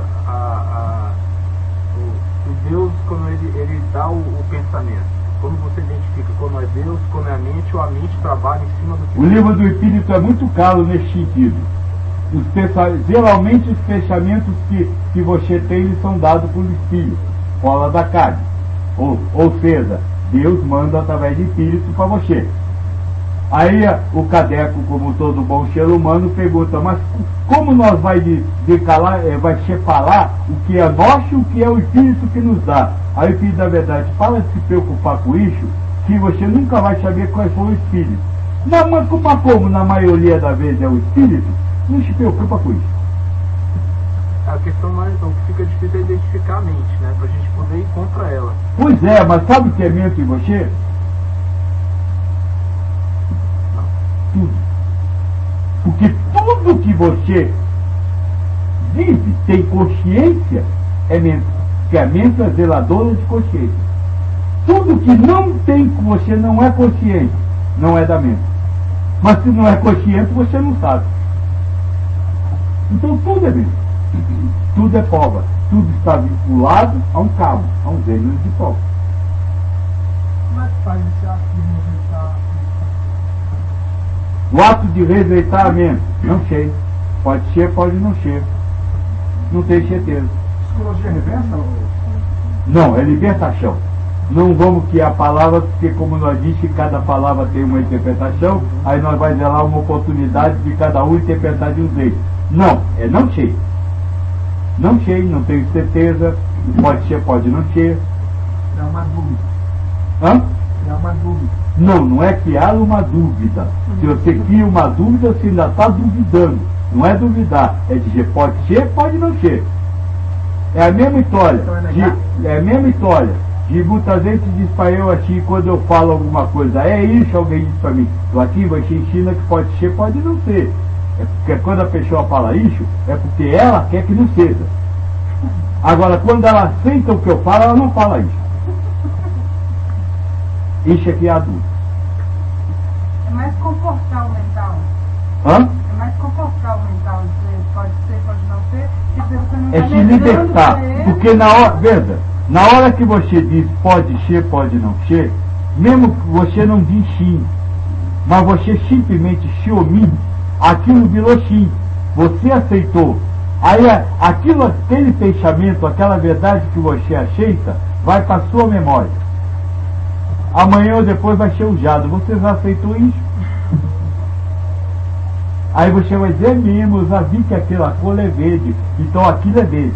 o Deus, quando ele dá o pensamento? Quando você identifica quando é Deus, quando é a mente, ou a mente trabalha em cima do que... O livro do Espírito é muito claro nesse sentido. Geralmente os pensamentos que você tem, eles são dados por Espírito, fora da carne. Ou seja, Deus manda através de Espírito para você. Aí o cadeco, como todo bom ser humano, pergunta, mas como nós vai separar o que é nosso e o que é o Espírito que nos dá? Aí o Espírito da verdade fala de se preocupar com isso, que você nunca vai saber quais são os Espíritos. Mas como na maioria das vezes é o Espírito, não se preocupa com isso. A questão mais, então, que fica difícil é identificar a mente, né? Pra gente poder ir contra ela. Pois é, mas sabe o que é mente em você? Tudo. Porque tudo que você vive, tem consciência, é mente. Porque a mente é zeladora de consciência. Tudo que não tem, que você não é consciente, não é da mente. Mas se não é consciente, você não sabe. Então tudo é mente. Tudo é prova. Tudo está vinculado a um cabo, a um gênero de prova. Como é que faz esse ato de rejeitar? O ato de rejeitar a mente, não sei. Pode ser, pode não ser. Não tenho certeza. Psicologia reversa? Não, é libertação. Não vamos criar palavras, porque como nós disse, cada palavra tem uma interpretação, aí nós vamos dar uma oportunidade de cada um interpretar de um jeito. Não, é não sei. Não sei, não tenho certeza. Pode ser, pode não ser. É uma dúvida. Hã? É uma dúvida. Não é criar uma dúvida. Se você cria uma dúvida, você ainda está duvidando. Não é duvidar, é dizer pode ser, pode não ser. É a mesma história. É a mesma história. De muita gente diz para eu assim, quando eu falo alguma coisa, é isso, alguém diz para mim, tu aqui você ensina que pode ser, pode não ser. É porque quando a pessoa fala isso, é porque ela quer que não seja. Agora, quando ela aceita o que eu falo, ela não fala isso. Isso aqui é a dúvida. É mais comportar o mental. Hã? É mais comportar o mental. Pode ser, pode não ser. Tipo, você não É tá se negando libertar. pra ele. Porque na hora, veja, na hora que você diz pode ser, pode não ser, mesmo que você não diz sim, mas você simplesmente se omite, aquilo virou sim. Você aceitou. Aí aquele pensamento, aquela verdade que você aceita, vai para a sua memória. Amanhã ou depois vai ser usado. Você já aceitou isso? Aí você vai dizer mesmo, eu já vi que aquela cor é verde, então aquilo é verde.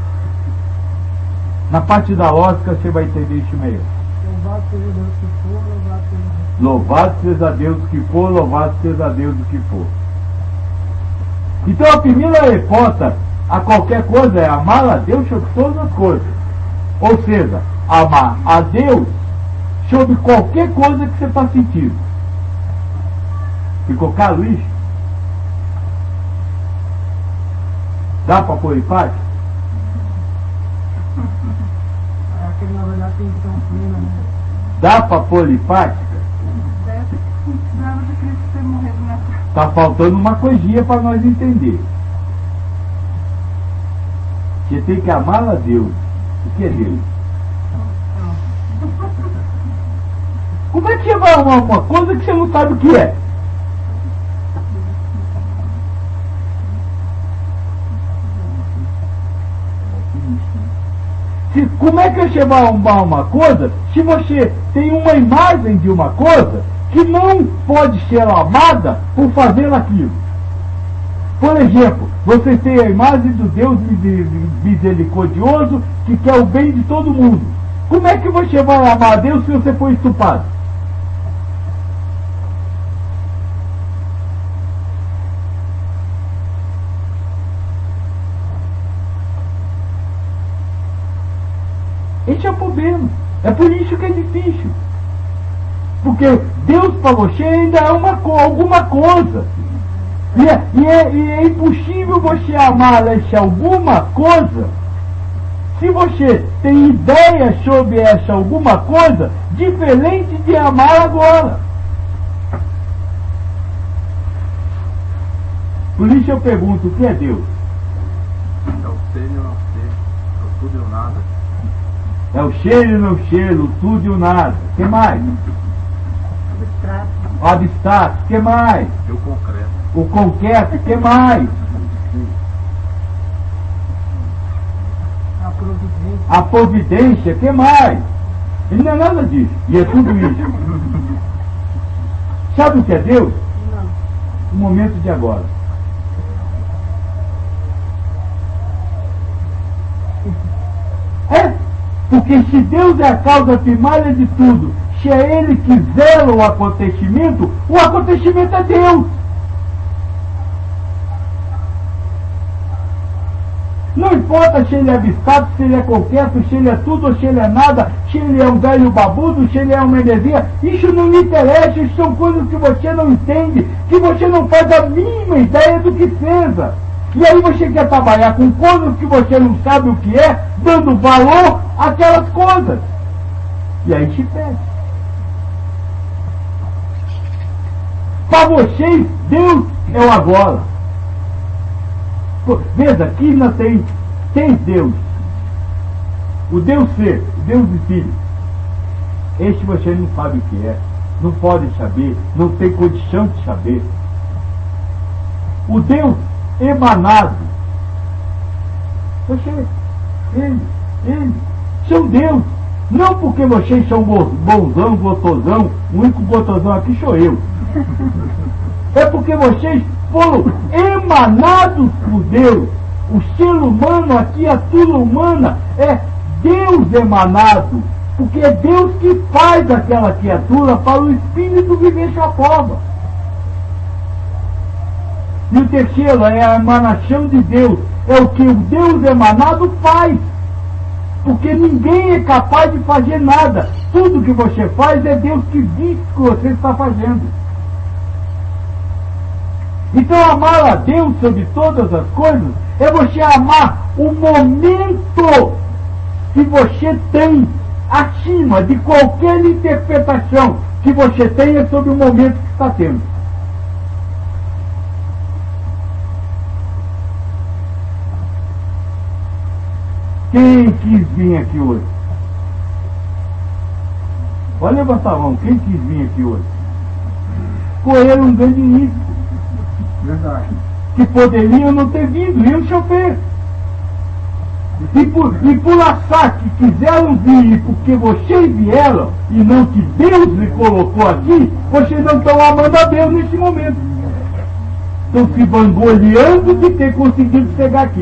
Na parte da lógica você vai entender isso melhor. Louvado seja Deus que for, louvado seja Deus. Louvado seja Deus que for, louvado seja Deus do que for. Então a primeira resposta a qualquer coisa é amar a Deus sobre todas as coisas. Ou seja, amar a Deus sobre qualquer coisa que você está sentindo. Ficou claro isso? Dá para pôr em prática? Aquele na verdade tem que ter um clima, né? Dá para pôr em prática? Precisava de Cristo ter morrido nessa. Está faltando uma coisinha para nós entender. Você tem que amar a Deus. O que é Deus? Como é que você vai amar uma coisa que você não sabe o que é? como é que você vai amar uma coisa se você tem uma imagem de uma coisa que não pode ser amada por fazer aquilo? Por exemplo, você tem a imagem do Deus misericordioso que quer o bem de todo mundo. Como é que você vai amar a Deus se você for estupado? Esse é o problema. É por isso que é difícil. Porque Deus para você ainda é alguma coisa. E é impossível você amar essa alguma coisa se você tem ideia sobre essa alguma coisa diferente de amar agora. Por isso eu pergunto, o que é Deus? É o ser e o não ser, é o tudo e o nada. É o cheiro e o não cheiro, o tudo e o nada. O que mais? O abstrato. O que mais? E o concreto. O concreto. O que mais? A providência. O que mais? Ele não é nada disso. E é tudo isso. Sabe o que é Deus? O momento de agora. É? Porque se Deus é a causa primária de tudo, se é Ele que zela o acontecimento é Deus. Não importa se ele é abstrato, se ele é concreto, se ele é tudo ou se ele é nada, se ele é um velho babudo, se ele é uma heresia, isso não lhe interessa, isso são coisas que você não entende, que você não faz a mínima ideia do que seja. E aí você quer trabalhar com coisas que você não sabe o que é, dando valor àquelas coisas. E aí se perde. Para vocês, Deus é o agora. Veja, aqui não tem Deus. O Deus ser, o Deus de Filho. Este você não sabe o que é, não pode saber, não tem condição de saber. O Deus emanado. Você, ele, são Deus. Não porque vocês são bonzão, gotosão, o único gotosão aqui sou eu. É porque vocês foram emanados por Deus. O ser humano, a criatura humana, é Deus emanado. Porque é Deus que faz aquela criatura para o espírito viver sua forma. E o terceiro é a emanação de Deus. É o que o Deus emanado faz. Porque ninguém é capaz de fazer nada. Tudo que você faz é Deus que diz que você está fazendo. Então amar a Deus sobre todas as coisas é você amar o momento que você tem acima de qualquer interpretação que você tenha sobre o momento que está tendo. Quem quis vir aqui hoje? Pode levantar a mão. Quem quis vir aqui hoje? Correram um grande risco. Verdade. Que poderiam não ter vindo, iam chover. E por achar que quiseram vir porque vocês vieram e não que Deus lhe colocou aqui, vocês não estão amando a Deus nesse momento. Estão se vangloriando de ter conseguido chegar aqui.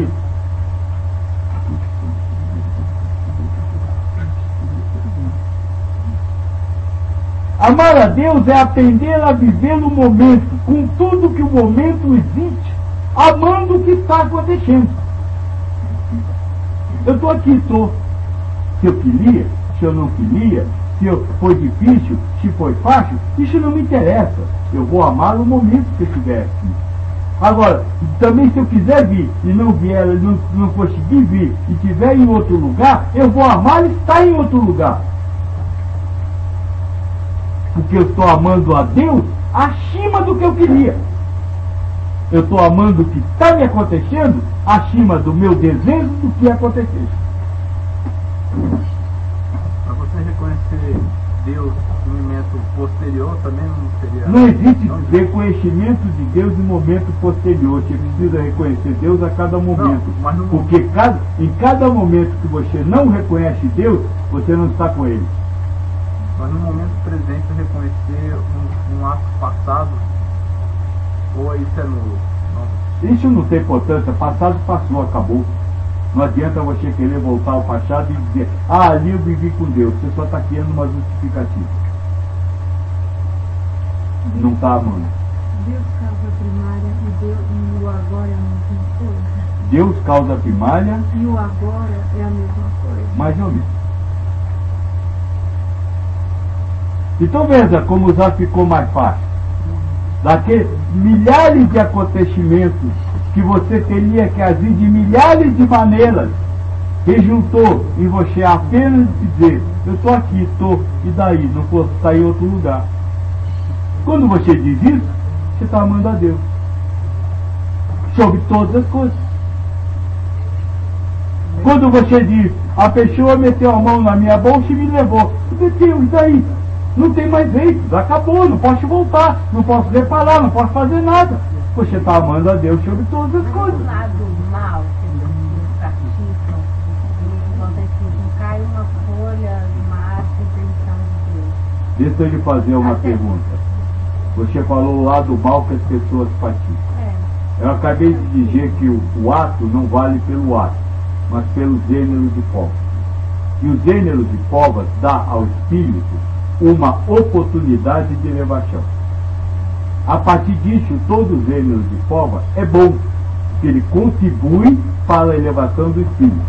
Amar a Deus é aprender a viver no momento, com tudo que o momento existe, amando o que está acontecendo. Eu estou aqui, estou. Se eu queria, se eu não queria, se foi difícil, se foi fácil, isso não me interessa. Eu vou amar no momento que eu estiver aqui. Agora, também se eu quiser vir e não vier, não conseguir vir e estiver em outro lugar, eu vou amar estar em outro lugar. Porque eu estou amando a Deus acima do que eu queria. Eu estou amando o que está me acontecendo acima do meu desejo do que acontecer. Para você reconhecer Deus momento posterior também não seria... Não existe reconhecimento de Deus em momento posterior. Você precisa reconhecer Deus a cada momento. Não, mas no Porque em cada momento que você não reconhece Deus, você não está com Ele. Mas no momento presente reconhecer um ato passado, ou isso é nulo? Não. Isso não tem importância. Passado passou, acabou. Não adianta você querer voltar ao passado e dizer, ali eu vivi com Deus. Você só está criando uma justificativa. Não está amando. Deus causa primária e o agora é a mesma coisa. Deus causa primária. E o agora é a mesma coisa. Mais ou menos. Então veja como já ficou mais fácil. Daqueles milhares de acontecimentos que você teria que agir de milhares de maneiras, resultou em você apenas dizer, eu estou aqui, estou, e daí? Não posso estar em outro lugar. Quando você diz isso, você está amando a Deus. Sobre todas as coisas. Quando você diz, a pessoa meteu a mão na minha bolsa e me levou. Meteu, e daí? Não tem mais jeito, acabou, não posso voltar, não posso reparar, não posso fazer nada. Você está amando a Deus sobre todas as coisas. O lado mal que vocês praticam, não cai uma folha de má intenção de Deus. Deixa eu lhe fazer uma pergunta. Você falou o lado mal que as pessoas praticam. Eu acabei de dizer que o ato não vale pelo ato, mas pelo gênero de provas. E o gênero de provas dá ao espírito uma oportunidade de elevação. A partir disso, todo gênero de prova é bom, porque ele contribui para a elevação do espírito,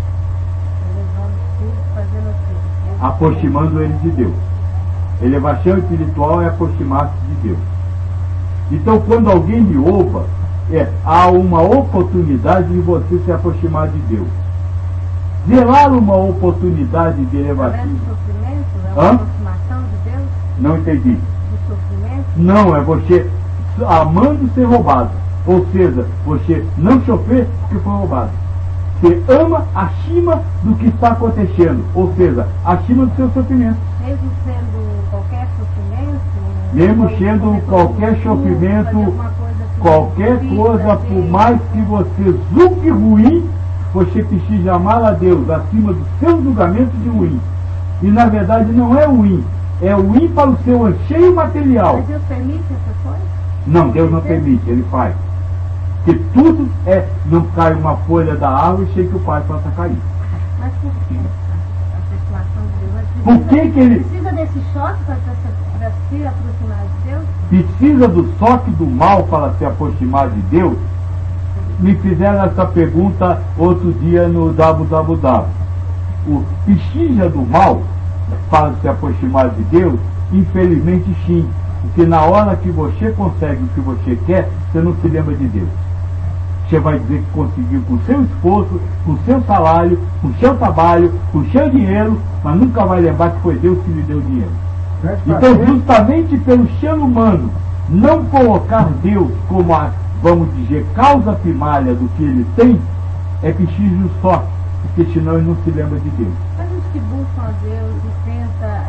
aproximando ele de Deus. Elevação espiritual é aproximar-se de Deus. Então, quando alguém lhe ouva, há uma oportunidade de você se aproximar de Deus. Zelar uma oportunidade de elevação. É uma aproximação de Deus? Não entendi. Do sofrimento? Não, é você amando ser roubado. Ou seja, você não sofrer porque foi roubado. Você ama acima do que está acontecendo. Ou seja, acima do seu sofrimento. Mesmo sendo qualquer sofrimento? Mesmo sendo qualquer sofrimento, qualquer coisa, por mais que você julgue ruim, você precisa amar a Deus acima do seu julgamento de ruim. E na verdade não é ruim, é ruim para o seu anseio material. Mas Deus permite essa coisa? Não, Deus não permite, Ele faz. Porque tudo não cai uma folha da árvore sem que o Pai possa cair. Mas por que a aproximação de Deus? Por que ele precisa desse choque para se aproximar de Deus? precisa do choque do mal para se aproximar de Deus? Me fizeram essa pergunta outro dia no www. O precisa do mal para se aproximar de Deus? Infelizmente sim, porque na hora que você consegue o que você quer, você não se lembra de Deus. Você vai dizer que conseguiu com o seu esforço, com o seu salário, com o seu trabalho, com o seu dinheiro, mas nunca vai lembrar que foi Deus que lhe deu dinheiro. Então, justamente pelo ser humano não colocar Deus como a, vamos dizer, causa primária do que ele tem, é preciso sorte, porque senão ele não se lembra de Deus. Mas os que buscam a Deus e tentam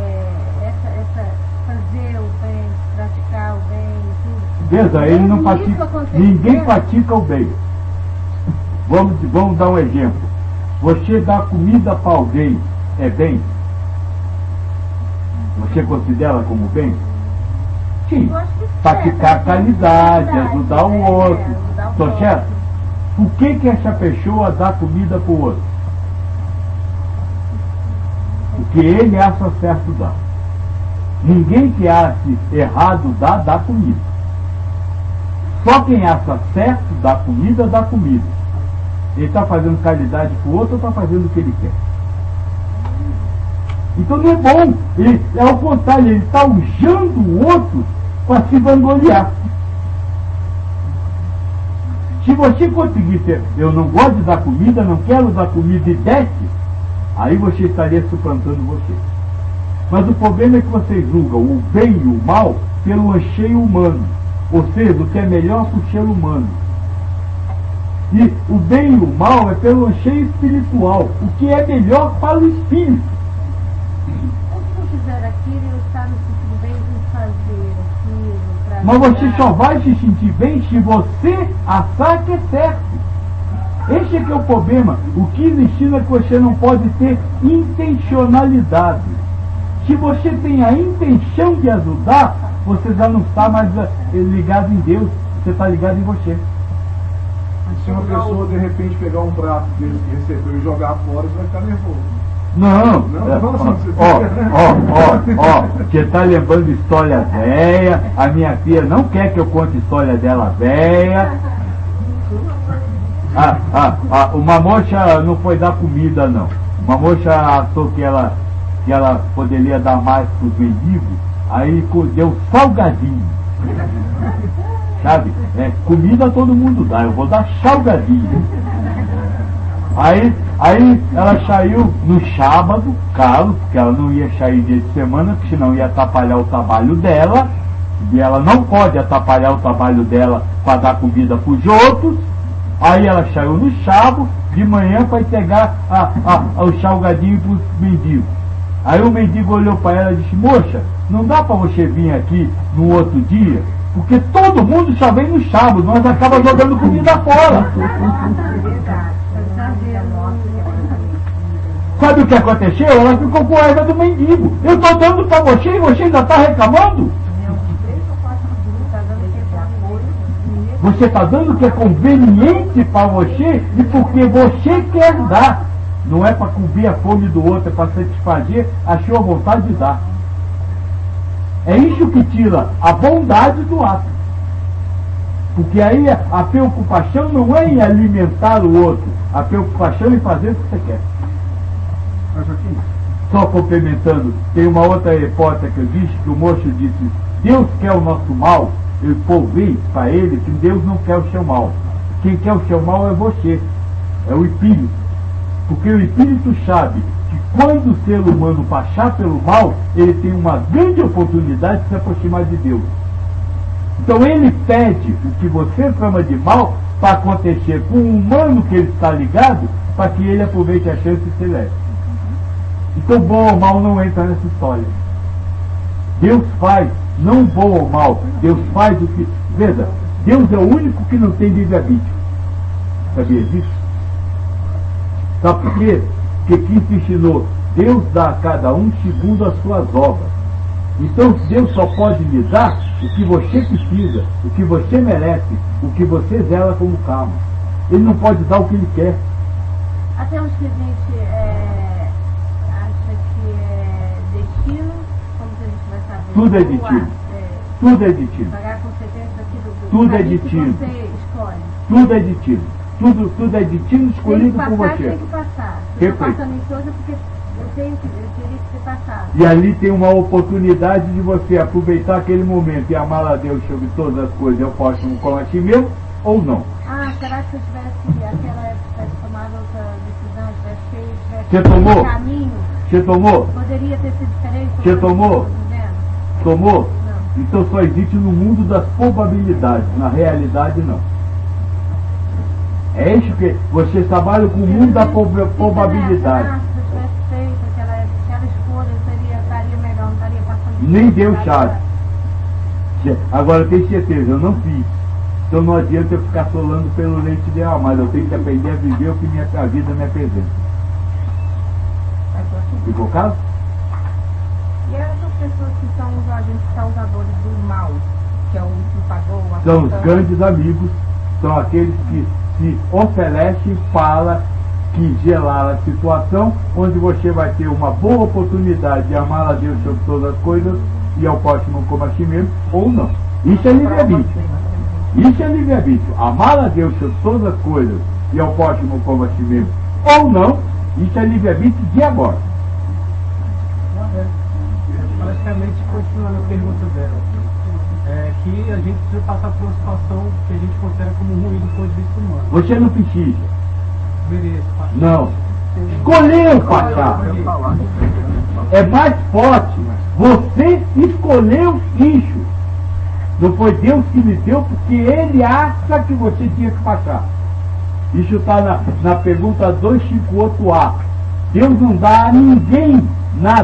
fazer o bem, praticar o bem e tudo. Veja, ele não pratica, ninguém pratica o bem. Vamos dar um exemplo. Você dá comida para alguém, é bem? Você considera como bem? Sim. Praticar a caridade, ajudar o outro. Tô certo? Por que essa pessoa dá comida para o outro? Porque ele acha certo dar. Ninguém que acha errado dá comida. Só quem acha certo dá comida. Ele está fazendo caridade para o outro ou está fazendo o que ele quer? Então não é bom. É ao contrário, ele está usando o outro para se vangloriar. Se você conseguir ser, eu não gosto de dar comida, não quero dar comida e desce, aí você estaria suplantando você. Mas o problema é que vocês julgam o bem e o mal pelo anseio humano. Ou seja, o que é melhor para o ser humano. E o bem e o mal é pelo anseio espiritual. O que é melhor para o espírito. Se eu fizer aquilo, eu Mas você só vai se sentir bem se você achar que é certo. Esse é que é o problema. O que me ensina é que você não pode ter intencionalidade. Se você tem a intenção de ajudar, você já não está mais ligado em Deus, você está ligado em você. Se uma pessoa de repente pegar um prato dele que recebeu e jogar fora, você vai ficar nervoso. Não, Não, você está lembrando história velha, a minha filha não quer que eu conte história dela velha. Uma moça não foi dar comida não. Uma moça achou que ela poderia dar mais para os mendigos, aí deu salgadinho. Sabe? Comida todo mundo dá, eu vou dar salgadinho. Aí ela saiu no sábado, claro, porque ela não ia sair dia de semana, porque senão ia atrapalhar o trabalho dela, e ela não pode atrapalhar o trabalho dela para dar comida para os outros. Aí ela saiu no sábado, de manhã, para entregar o salgadinho para os mendigos. Aí o mendigo olhou para ela e disse: moça, não dá para você vir aqui no outro dia? Porque todo mundo só vem no sábado, nós acabamos jogando comida fora. Sabe o que aconteceu? Ela ficou com raiva do mendigo. Eu estou dando para você e você ainda está reclamando? Você está dando o que é conveniente para você e porque você quer dar. Não é para cobrir a fome do outro, é para satisfazer a sua vontade de dar. É isso que tira a bondade do ato. Porque aí a preocupação não é em alimentar o outro, a preocupação é em fazer o que você quer. Só complementando, tem uma outra hipótese que eu disse, que o moço disse: Deus quer o nosso mal. Eu provei para ele que Deus não quer o seu mal. Quem quer o seu mal é você, é o espírito. Porque o espírito sabe que quando o ser humano passar pelo mal, ele tem uma grande oportunidade de se aproximar de Deus. Então ele pede o que você chama de mal para acontecer com o humano que ele está ligado, para que ele aproveite a chance de ser leve. Então bom ou mal não entra nessa história. Deus faz, não bom ou mal, Deus faz o que... Veja, Deus é o único que não tem livre-arbítrio. Sabia disso? Sabe por quê? Porque Cristo ensinou: Deus dá a cada um segundo as suas obras. Então Deus só pode lhe dar o que você precisa, o que você merece, o que você zela como calma. Ele não pode dar o que ele quer. Até os que a gente acha que é destino, como que a gente vai saber? Tudo é destino. Tudo é destino. Pagar consequência aqui do Tudo é destino. que você escolhe. Tudo é destino. Tudo é destino escolhido por você. Tem que passar. Se eu passo a minha coisa, porque eu teria que ser passado. E ali tem uma oportunidade de você aproveitar aquele momento e amar a Deus sobre todas as coisas, eu posso como a ti mesmo, ou não. Será que se eu tivesse, aquela época, tivesse tomado outra decisão, tivesse Você tomou? caminho, Você tomou? poderia ter sido diferente? Você tomou? Tomou? Não. Então só existe no mundo das probabilidades, na realidade não. É isso que você trabalha com o mundo da probabilidade. Se eu tivesse feito aquela escolha, eu estaria melhor, não estaria passando. Nem Deus sabe. Agora eu tenho certeza, eu não fiz. Então não adianta eu ficar solando pelo leite ideal, mas eu tenho que aprender a viver o que a vida me apresenta. Ficou claro? E essas pessoas que são os agentes causadores do mal, que é o que pagou a São os conta? grandes amigos, são aqueles que se oferecem para que gelar a situação onde você vai ter uma boa oportunidade de amar a Deus sobre todas as coisas e ao próximo como a si mesmo, ou não. Isso é livre-arbítrio. Isso é livre-arbítrio. Amar a Deus sobre todas as coisas e ao próximo como a si mesmo, ou não, isso é livre-arbítrio de agora. Praticamente, continuando a pergunta dela, que a gente precisa passar por uma situação que a gente considera como ruim do ponto de vista humano. Você não precisa. Beleza, passar. Não. Escolheu passar. É mais forte. Você escolheu isso. Não foi Deus que lhe deu, porque Ele acha que você tinha que passar. Isso está na pergunta 258A. Deus não dá a ninguém nada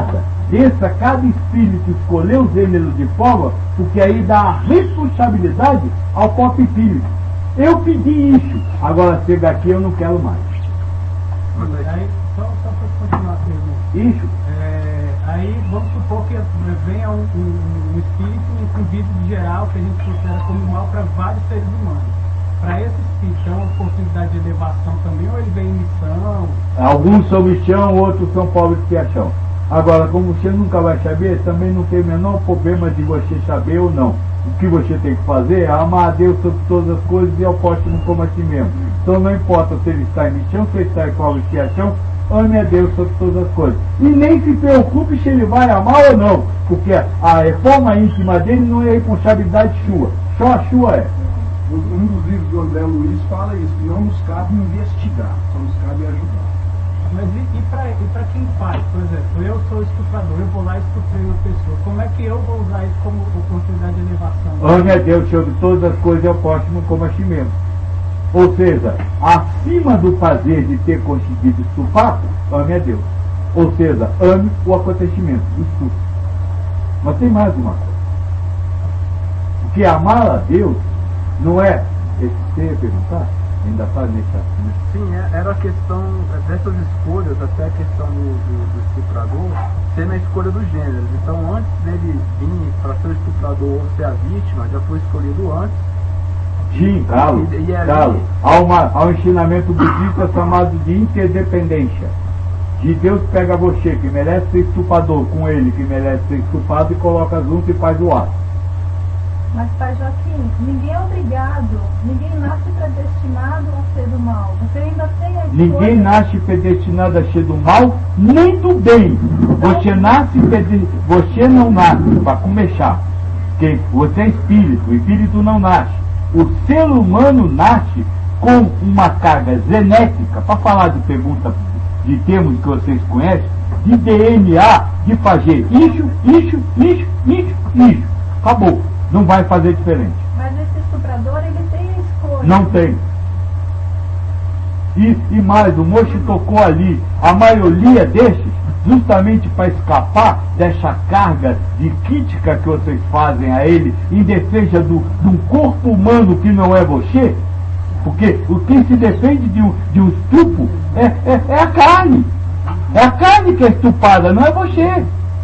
cada espírito escolher o gênero de prova, porque aí dá a responsabilidade ao próprio espírito. Eu pedi isso, agora chega aqui eu não quero mais. Aí, só para continuar a pergunta. Isso. Aí vamos supor que venha um espírito com vida geral que a gente considera como mal para vários seres humanos. Para esse espírito, é uma oportunidade de elevação também, ou ele vem em missão? Alguns são bichão, outros são pobres de piachão. Agora, como você nunca vai saber, também não tem o menor problema de você saber ou não. O que você tem que fazer é amar a Deus sobre todas as coisas e ao próximo como a si mesmo. Então não importa se ele está em missão, se ele está em pobre de piachão, ame a Deus sobre todas as coisas. E nem se preocupe se ele vai amar ou não, porque a reforma íntima dele não é responsabilidade sua, só a sua é. Um dos livros do André Luiz fala isso, que não nos cabe investigar, só nos cabe ajudar. Mas e para quem faz, por exemplo, eu sou estuprador, eu vou lá e estuprei uma pessoa, como é que eu vou usar isso como oportunidade de elevação? Ame a Deus sobre todas as coisas e ao próximo como a si mesmo. Ou seja, acima do prazer de ter conseguido estuprar, ame a Deus. Ou seja, ame o acontecimento, o estupro. Mas tem mais uma coisa. Porque amar a Deus não é. Você ia perguntar? Ainda está nesse assunto? Sim, era a questão dessas escolhas, até a questão do estuprador, ser na escolha dos gêneros. Então, antes dele vir para ser o estuprador ou ser a vítima, já foi escolhido antes. Sim, claro. Há um ensinamento budista chamado de interdependência. De Deus pega você, que merece ser estuprador, com ele, que merece ser estuprado, e coloca junto e faz o ato. Mas, Pai Joaquim, ninguém é obrigado, ninguém nasce predestinado a ser do mal. Você ainda tem a escolha. Ninguém nasce predestinado a ser do mal, nem do bem. Você não nasce para começar. Porque você é espírito, o espírito não nasce. O ser humano nasce com uma carga genética, para falar de pergunta de termos que vocês conhecem, de DNA, de fazer isso. Acabou. Não vai fazer diferente. Mas esse estuprador, ele tem a escolha. Não tem. E mais, o moço tocou ali, a maioria desses, justamente para escapar dessa carga de crítica que vocês fazem a ele, em defesa de um corpo humano que não é você, porque o que se defende de um estupro é a carne. É a carne que é estuprada, não é você.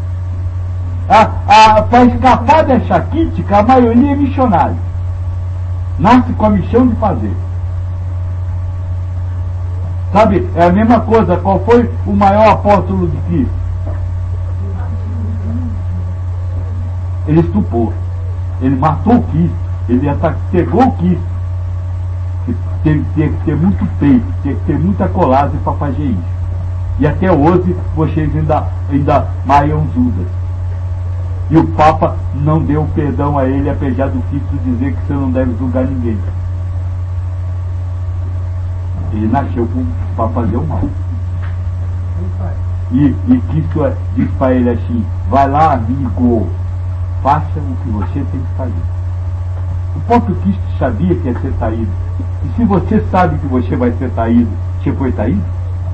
Para escapar dessa crítica, a maioria é missionário. Nasce com a missão de fazer. Sabe, é a mesma coisa. Qual foi o maior apóstolo de Cristo? Ele estuprou. Ele matou o Cristo. Ele pegou o Cristo. Tem que ter muito peito, tem que ter muita coragem para fazer isso. E até hoje vocês ainda maiam Judas. E o Papa não deu perdão a ele, apesar do Cristo dizer que você não deve julgar ninguém. Ele nasceu para fazer o mal. E Cristo diz para ele assim: vai lá, amigo, faça o que você tem que fazer. O próprio Cristo sabia que ia ser traído. E se você sabe que você vai ser traído, você foi traído?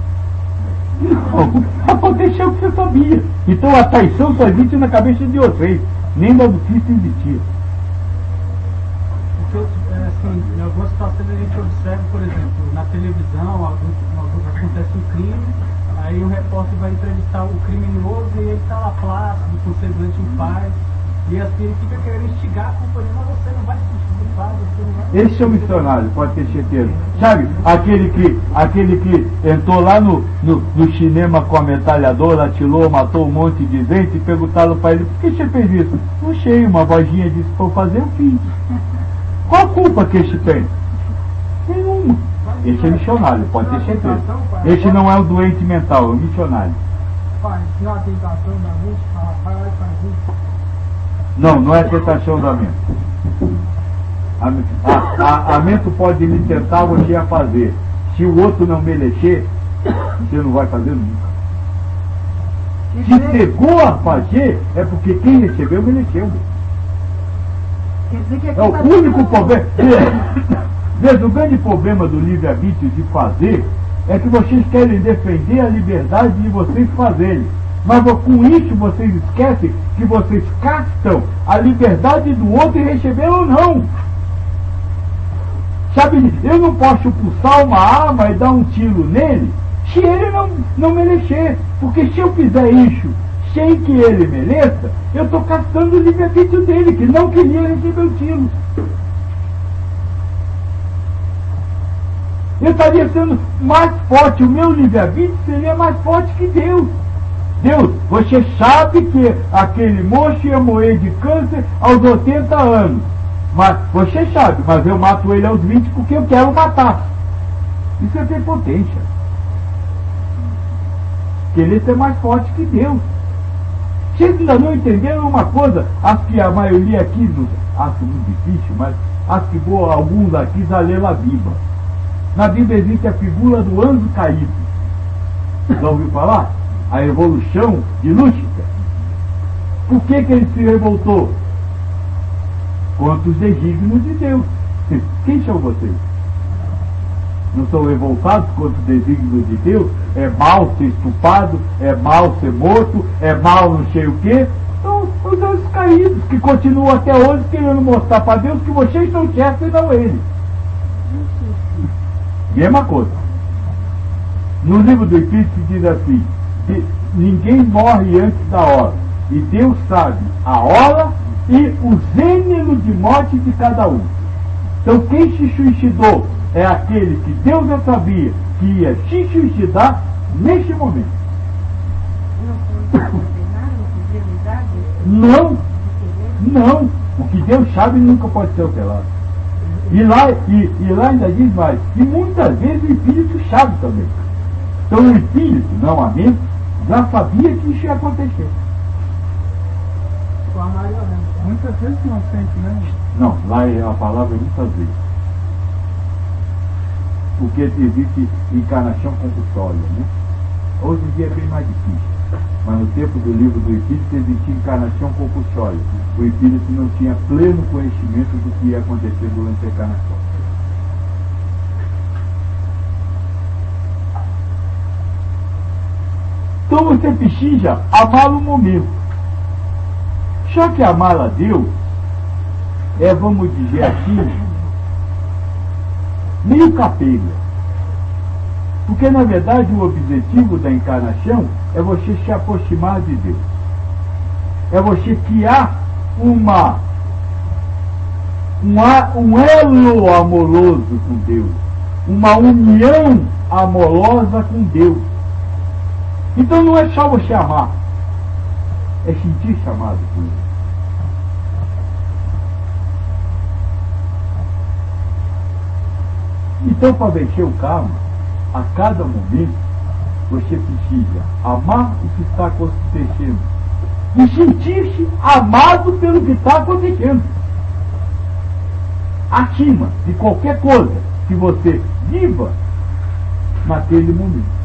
Não, aconteceu o que você sabia. Então a traição só existe na cabeça de vocês, nem da do Cristo existia. Porque, assim, em algumas situações a gente observa, por exemplo, na televisão, acontece um crime, aí o repórter vai entrevistar o criminoso e ele está lá plácido, com semblante em paz, e ele fica querendo instigar a companhia, mas você não vai se sentir em paz, você não vai... Esse é o missionário, pode ter certeza. Sabe, aquele que entrou lá no cinema com a metralhadora, atirou, matou um monte de gente, e perguntaram para ele: por que você fez isso? Não sei, uma vozinha disse: por fazer, eu fiz. Qual a culpa que esse tem? Nenhuma. Esse é missionário, pode ter certeza. Esse não é o doente mental, é o missionário. Pai, se não há tentação da mente, vai lá e faz isso. Não é tentação da mente. A mente pode lhe tentar você a fazer. Se o outro não merecer, você não vai fazer nunca. Se pegou a fazer, é porque quem recebeu, mereceu. É o único problema. Veja, o grande problema do livre-arbítrio de fazer é que vocês querem defender a liberdade de vocês fazerem. Mas com isso vocês esquecem que vocês captam a liberdade do outro e recebê-la ou não. Sabe, eu não posso pulsar uma arma e dar um tiro nele se ele não merecer. Porque se eu fizer isso sem que ele mereça, eu estou captando o livre-arbítrio dele, que não queria receber o tiro. Eu estaria sendo mais forte, o meu livre-arbítrio seria mais forte que Deus. Deus, você sabe que aquele moço ia morrer de câncer aos 80 anos. Mas você sabe, mas eu mato ele aos 20 porque eu quero matar. Isso é prepotência. Querer ser mais forte que Deus. Vocês ainda não entenderam uma coisa, acho que a maioria aqui, acho muito difícil, mas acho que alguns aqui já leram a Bíblia. Na Bíblia existe a figura do anjo caído. Já ouviu falar? A evolução de Lúcifer. Por que ele se revoltou? Contra os desígnios de Deus. Quem são vocês? Não são revoltados contra os desígnios de Deus? É mal ser estupado, é mal ser morto, é mal não sei o quê. São os anjos caídos, que continuam até hoje querendo mostrar para Deus que vocês são certos e não ele. Mesma coisa. No livro do Espírito diz assim: ninguém morre antes da hora, e Deus sabe a hora e o gênero de morte de cada um. Então quem se suicidou é aquele que Deus já sabia que ia se suicidar neste momento. Não, não. O que Deus sabe nunca pode ser alterado. E lá ainda diz mais, e muitas vezes o Espírito sabe também. Então o Espírito, não a mente, já sabia que isso ia acontecer. Muitas vezes não sente, né? Não, lá a palavra é muitas vezes. Porque existe encarnação compulsória, né? Hoje em dia é bem mais difícil. Mas no tempo do livro do Espírito existia encarnação compulsória. O Espírito não tinha pleno conhecimento do que ia acontecer durante a encarnação. Então você precisa amar o momento. Só que amar a Deus é, vamos dizer assim, meio capenga. Porque na verdade o objetivo da encarnação é você se aproximar de Deus. É você criar um elo amoroso com Deus. Uma união amorosa com Deus. Então não é só você amar, é sentir-se amado por Ele. Então, para vencer o karma, a cada momento, você precisa amar o que está acontecendo e sentir-se amado pelo que está acontecendo. Acima de qualquer coisa que você viva naquele momento.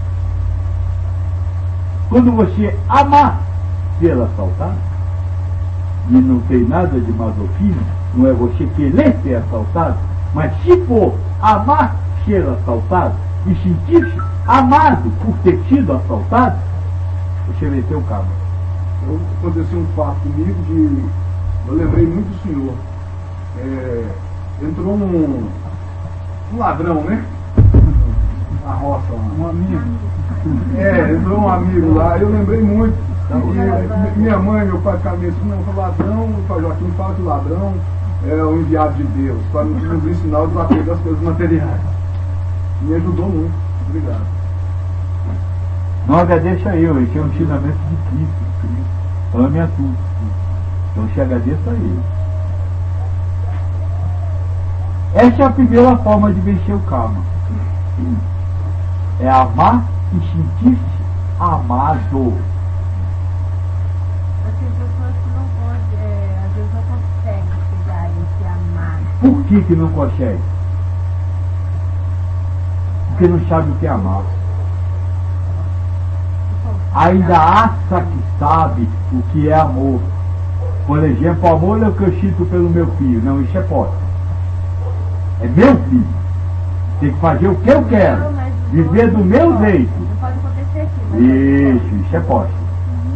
Quando você amar ser assaltado, e não tem nada de masoquismo, não é você querer ser assaltado, mas se for amar ser assaltado e sentir-se amado por ter sido assaltado, você venceu o karma. Aconteceu um fato comigo eu lembrei muito do senhor. Entrou um ladrão, né? Na roça lá. Um amigo. Entrou um amigo lá, eu lembrei muito. E minha mãe, meu pai ficaram assim, não, o ladrão, o pai Joaquim fala que o ladrão é o enviado de Deus, para nos ensinar o desapego das coisas materiais. Me ajudou muito. Obrigado. Não agradeça a eu, esse é um ensinamento de Cristo. Ame a tudo. Então te agradeço a ele. Essa é a primeira forma de vencer o karma. É amar e sentir-se amado. As pessoas que não podem, às vezes não conseguem chegar a esse amar. Por que não consegue? Porque não sabe o que é amar. Ainda acha que sabe o que é amor. Por exemplo, amor é o que eu sinto pelo meu filho. Não, isso é posse. É meu filho. Tem que fazer o que eu quero. Viver do meu jeito. Não pode acontecer aqui. Isso é posse.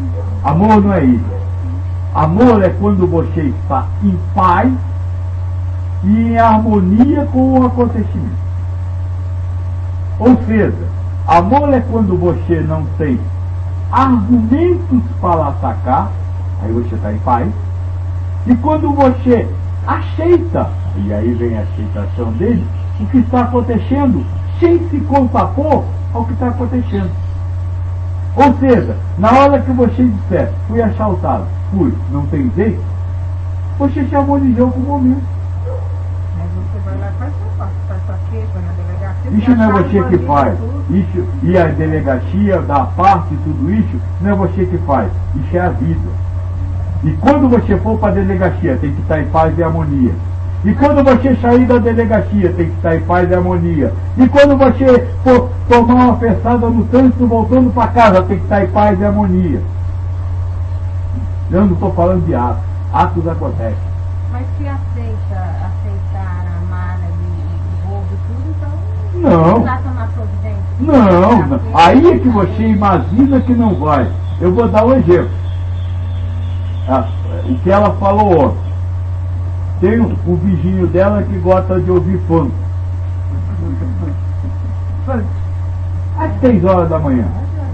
Amor não é isso. Amor é quando você está em paz e em harmonia com o acontecimento. Ou seja, amor é quando você não tem argumentos para atacar, aí você está em paz, e quando você aceita, e aí vem a aceitação dele, o que está acontecendo, sem se contrapor ao que está acontecendo. Ou seja, na hora que você disser, fui assaltado, fui, não tem jeito, você se harmonizou com o momento. Mas você vai lá e faz sua queixa na delegacia. Isso não é você que faz. Isso, e a delegacia, da parte, tudo isso, não é você que faz. Isso é a vida. E quando você for para a delegacia, tem que estar em paz e harmonia. E quando você sair da delegacia, tem que estar em paz e harmonia. E quando você for tomar uma fechada no trânsito, voltando para casa, tem que estar em paz e harmonia. Eu não estou falando de atos. Atos acontecem. Mas se aceitar a mala de roubo e tudo, então Não. vai tomar providência. Não. Aí é que você imagina que não vai. Eu vou dar um exemplo. O que ela falou ontem. Tem um vizinho dela que gosta de ouvir funk. Às 6 horas da manhã.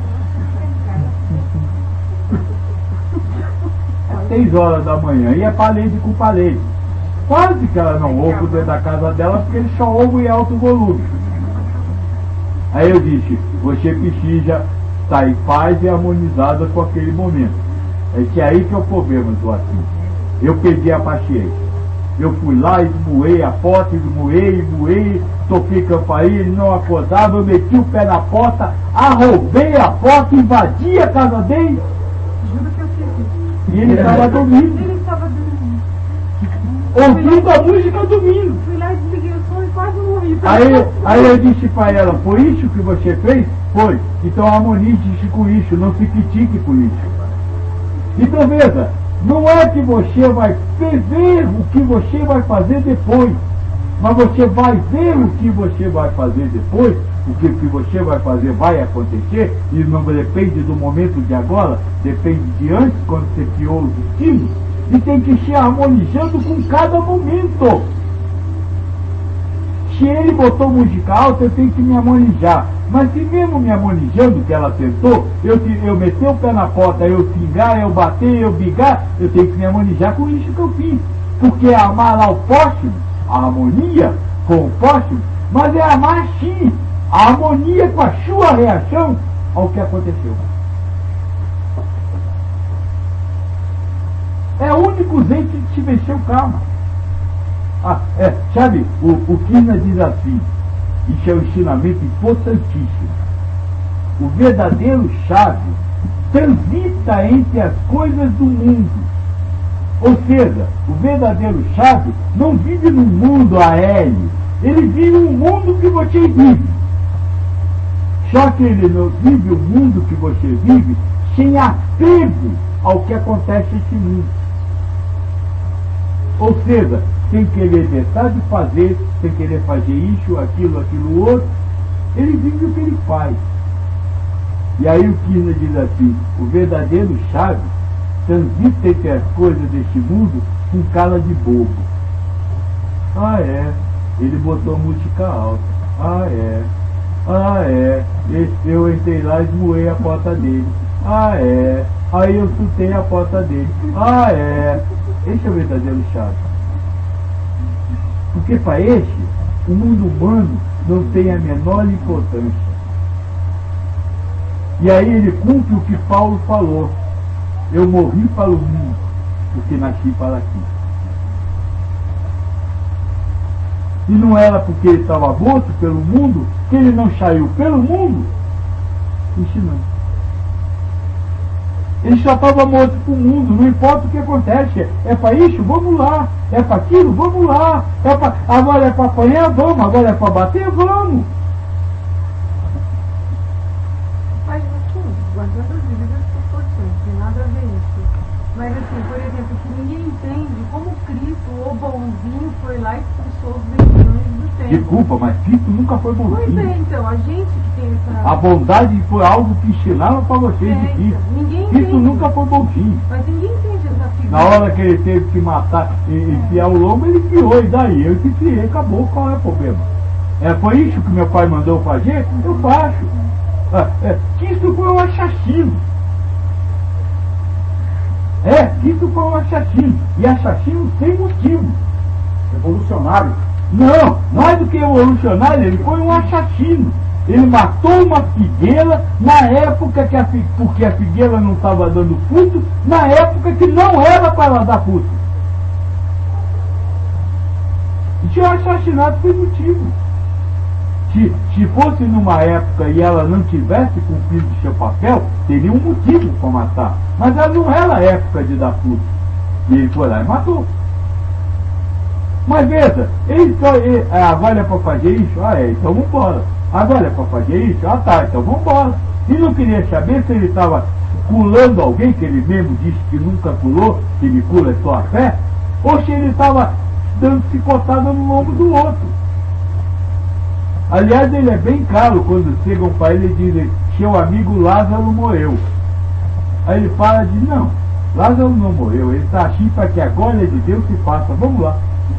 Às 6 horas da manhã. E é parede com parede. Quase que ela não ouve dentro da casa dela, porque ele só ouve em alto volume. Aí eu disse, você precisa estar em paz e harmonizada com aquele momento. É aí que é o problema do assunto. Eu perdi a paciência. Eu fui lá, esmoei a porta, esmoei, toquei campainha, ele não acordava, eu meti o pé na porta, arrombei a porta, invadi a casa dele. Juro que eu fiz isso. E ele estava dormindo, Ele estava dormindo. ouvindo a música dormindo. Fui lá e desliguei o som e quase morri. Aí eu disse para ela, foi isso que você fez? Foi. Então harmonize-se com isso, não se critique com isso. Então veja, não é que você vai ver o que você vai fazer depois, mas você vai ver o que você vai fazer depois, o que você vai fazer vai acontecer, e não depende do momento de agora, depende de antes, quando você criou os destinos, e tem que se harmonizando com cada momento. Se ele botou música alta, eu tenho que me harmonizar. Mas se mesmo me harmonizando, que ela tentou, eu meter o pé na porta, eu xingar, eu bater, eu brigar, eu tenho que me harmonizar com isso que eu fiz. Porque é amar ao próximo, a harmonia com o próximo, mas é amar sim, a harmonia com a sua reação ao que aconteceu. É o único jeito de se vencer o karma. Sabe, o Krishna diz assim, isso é um ensinamento importantíssimo. O verdadeiro sábio transita entre as coisas do mundo. Ou seja, o verdadeiro sábio não vive num mundo aéreo, ele vive um mundo que você vive. Só que ele não vive o mundo que você vive sem apego ao que acontece nesse mundo. Ou seja, sem querer deixar de fazer, sem querer fazer isso, aquilo, outro, ele vive o que ele faz. E aí o Krishna diz assim, o verdadeiro sábio transita entre as coisas deste mundo com cara de bobo. Ele botou música alta. Eu entrei lá e esmoei a porta dele. Aí eu chutei a porta dele. Esse é o verdadeiro sábio. Porque para esse, o mundo humano não tem a menor importância. E aí ele cumpre o que Paulo falou. Eu morri para o mundo, porque nasci para aqui. E não era porque ele estava morto pelo mundo, que ele não saiu pelo mundo ensinando. Ele só estava morto para o mundo, não importa o que acontece. É para isso? Vamos lá. É para aquilo? Vamos lá. Agora é para apanhar? Vamos. Agora é para bater? Vamos. Mas assim, guardando as devidas proporções, tem nada a ver isso. Mas assim, por exemplo, que ninguém entende como Cristo, o bonzinho, foi lá e expulsou os demônios do templo. Desculpa, mas Cristo nunca foi Pois bonzinho. é, então, a gente que tem A bondade foi algo que ensinaram para vocês de Cristo. Ninguém Cristo entende. nunca foi bonzinho. Mas ninguém entende essa figura. Na hora que ele teve que matar e enfiar o lombo, ele criou, e daí? Eu que criei, acabou, qual é o problema? Foi isso que meu pai mandou fazer? Eu faço. Cristo foi um assassino. Cristo foi um assassino. E assassino sem motivo. Revolucionário. Não, mais do que revolucionário, ele foi um assassino. Ele matou uma figueira na época que porque a figueira não estava dando fruto, na época que não era para ela dar fruto. Isso é um assassinato sem motivo. Se fosse numa época e ela não tivesse cumprido seu papel, teria um motivo para matar. Mas ela não era a época de dar fruto. E ele foi lá e matou. Mas veja, agora é para fazer isso? Então vamos embora. Agora é para fazer isso? Tá, então vamos embora. E não queria saber se ele estava culando alguém, que ele mesmo disse que nunca culou, que me cula é só a fé, ou se ele estava dando chicotada no lombo do outro. Aliás, ele é bem claro quando chegam para ele e dizem: seu amigo Lázaro morreu. Aí ele fala e diz: não, Lázaro não morreu, ele está assim para que a glória de Deus se faça. Vamos lá.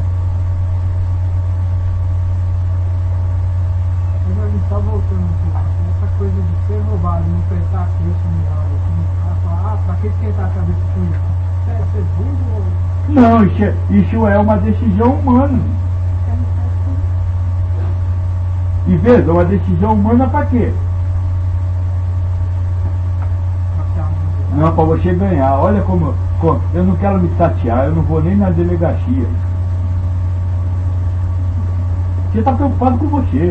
Só voltando aqui, essa coisa de ser roubado, não prestar a Cristo no algo, pra que esquentar a cabeça com isso? É ser burro ou... Não, isso é uma decisão humana. E veja, uma decisão humana para quê? Não, para você ganhar. Olha como eu não quero me chatear, eu não vou nem na delegacia. Você está preocupado com você.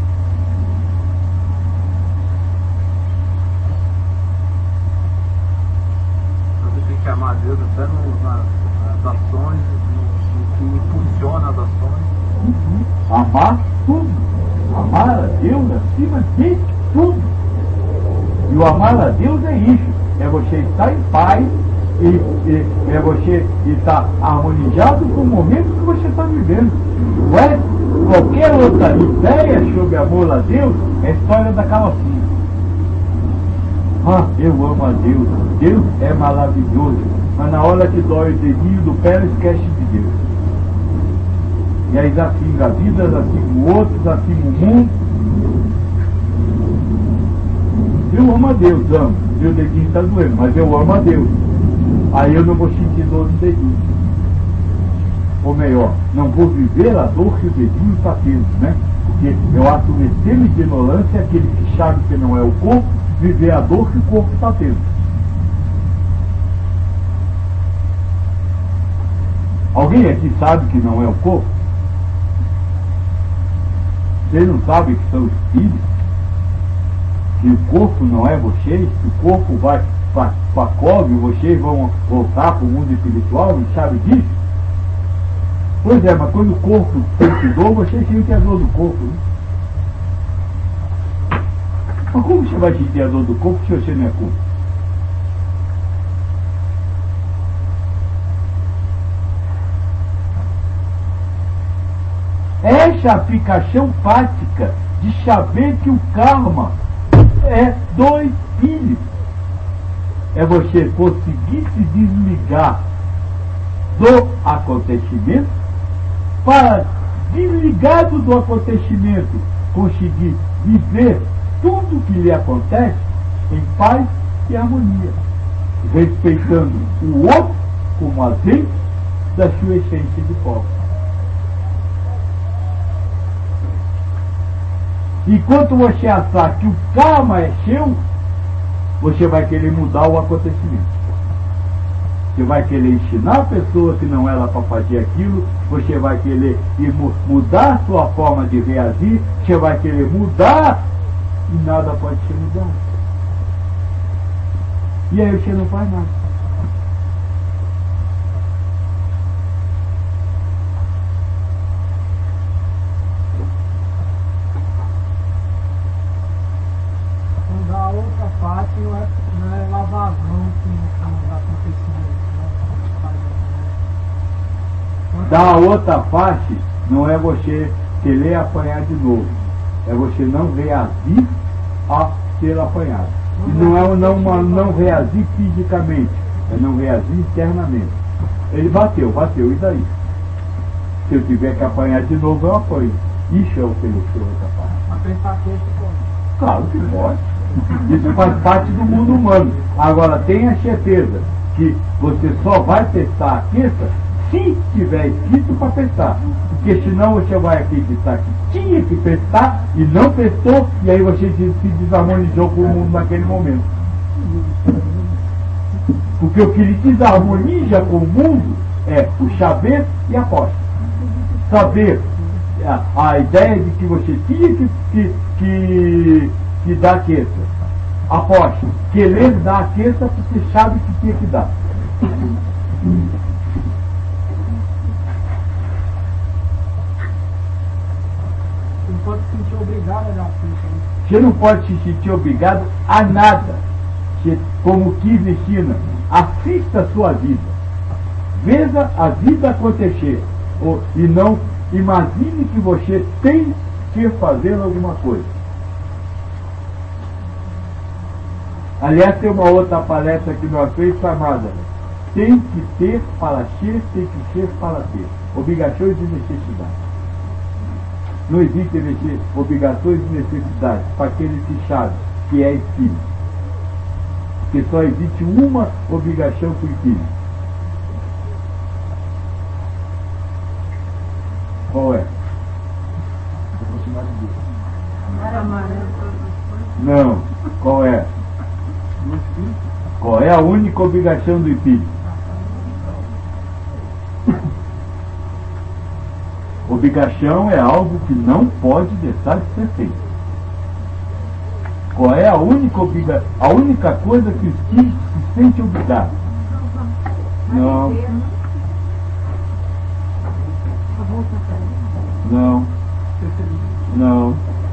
Que amar a Deus até nas ações, no que impulsiona as ações. Amar tudo. Amar a Deus acima de tudo. E o amar a Deus é isso. É você estar em paz e é você estar harmonizado com o momento que você está vivendo. Não é? Qualquer outra ideia sobre amor a Deus é história da carrocinha. Eu amo a Deus, Deus é maravilhoso, mas na hora que dói o dedinho do pé, esquece de Deus. E aí assim a vida, assim o outro, assim o mundo. Eu amo a Deus, amo. Meu dedinho está doendo, mas eu amo a Deus. Aí eu não vou sentir dor no dedinho. Ou melhor, não vou viver a dor que o dedinho está tendo, né? Porque eu acho um extremo de ignorância aquele que sabe que não é o corpo, viver a dor que o corpo está tendo. Alguém aqui sabe que não é o corpo? Vocês não sabem que são os filhos? Que o corpo não é vocês? Que o corpo vai para a cova e vocês vão voltar para o mundo espiritual? Não sabe disso? Pois é, mas quando o corpo sente dor, vocês sentem a dor do corpo, né? Mas como você vai sentir a dor do corpo se você não é corpo? Essa aplicação prática de saber que o karma é dois filhos. É você conseguir se desligar do acontecimento para, desligado do acontecimento, conseguir viver tudo que lhe acontece em paz e harmonia, respeitando o outro como agente da sua essência de povo. Enquanto você achar que o karma é seu, você vai querer mudar o acontecimento. Você vai querer ensinar a pessoa que não era para fazer aquilo, você vai querer mudar a sua forma de reagir, você vai querer mudar e nada pode ser mudado. E aí você não faz nada. Quando a outra parte não é lavar as mãos com os acontecimentos. Da outra parte não é você querer apanhar de novo. É você não reagir a ser apanhado. E não reagir fisicamente, é não reagir internamente. Ele bateu, e daí? Se eu tiver que apanhar de novo, eu apanho. Isso é o que ele é capaz. Mas pensar que isso pode. Claro que pode. Isso faz parte do mundo humano. Agora, tenha certeza que você só vai testar a questão se tiver escrito para testar. Porque senão você vai acreditar que tinha que testar e não testou, e aí você se desarmonizou com o mundo naquele momento. Porque o que lhe desarmoniza com o mundo é o saber e a aposta. Saber a ideia de que você tinha que dar a questão. Aposta. Querer dar a questão porque sabe que tinha que dar. Não pode se sentir obrigado a dar assim. Você não pode se sentir obrigado a nada. Como quis ensina, assista a sua vida. Veja a vida acontecer. E não imagine que você tem que fazer alguma coisa. Aliás, tem uma outra palestra que nós fez chamada Tem que ter para ser, tem que ser para ter. Obrigações e necessidades. Não existem obrigações e necessidades para aquele que sabe que é espírito. Porque só existe uma obrigação por espírito. Qual é? Não. Qual é? Qual é a única obrigação do espírito? Obrigação é algo que não pode deixar de ser feito. Qual é a única coisa que o espírito se sente obrigado? Não. Não. Não.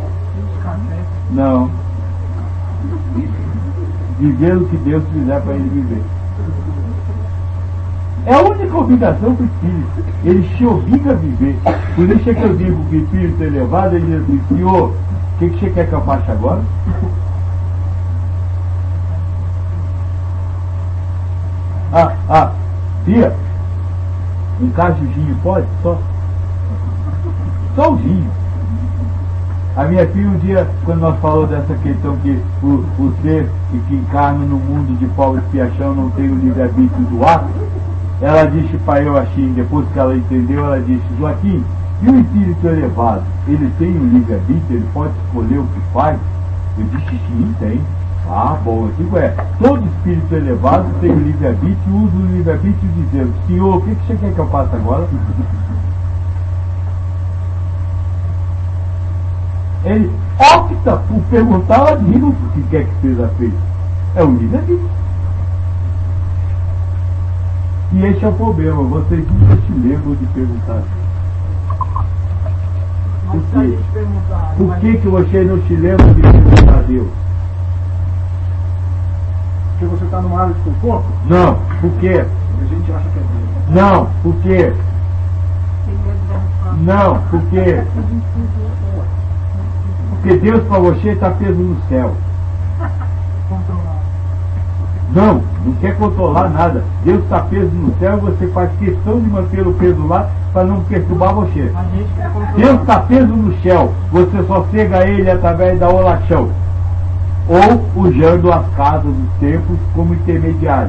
Não. Viver o que Deus quiser para ele viver. É a única obrigação do espírito. Ele se obriga a viver. Por isso é que eu digo que o espírito elevado, ele diz assim: Senhor, o que você quer que eu faça agora? Tia, um cajuzinho pode? Só o vinho. A minha filha um dia, quando nós falamos dessa questão que o ser que encarna no mundo de pau e expiação não tem o livre-arbítrio do ato, ela disse para eu assim, depois que ela entendeu, ela disse: Joaquim, e o espírito elevado, ele tem o livre-arbítrio, ele pode escolher o que faz? Eu disse: sim, tem. Ah, bom, eu digo todo espírito elevado tem o livre-arbítrio e usa o livre-arbítrio dizendo: Senhor, o que você quer que eu faça agora? Ele opta por perguntar a Deus o que quer que seja feito. É o livre-arbítrio. E esse é o problema, vocês nunca se lembram de perguntar. Por que vocês não se lembram de perguntar a Deus? Porque você está numa área de conforto? Não, por quê? A gente acha que é Deus. Não, por quê? Não, por quê? Porque Deus para você está preso no céu. Não quer controlar nada. Deus está preso no céu e você faz questão de manter o peso lá para não perturbar você. Deus está preso no céu, você só chega a ele através da oração ou usando as casas dos templos como intermediário.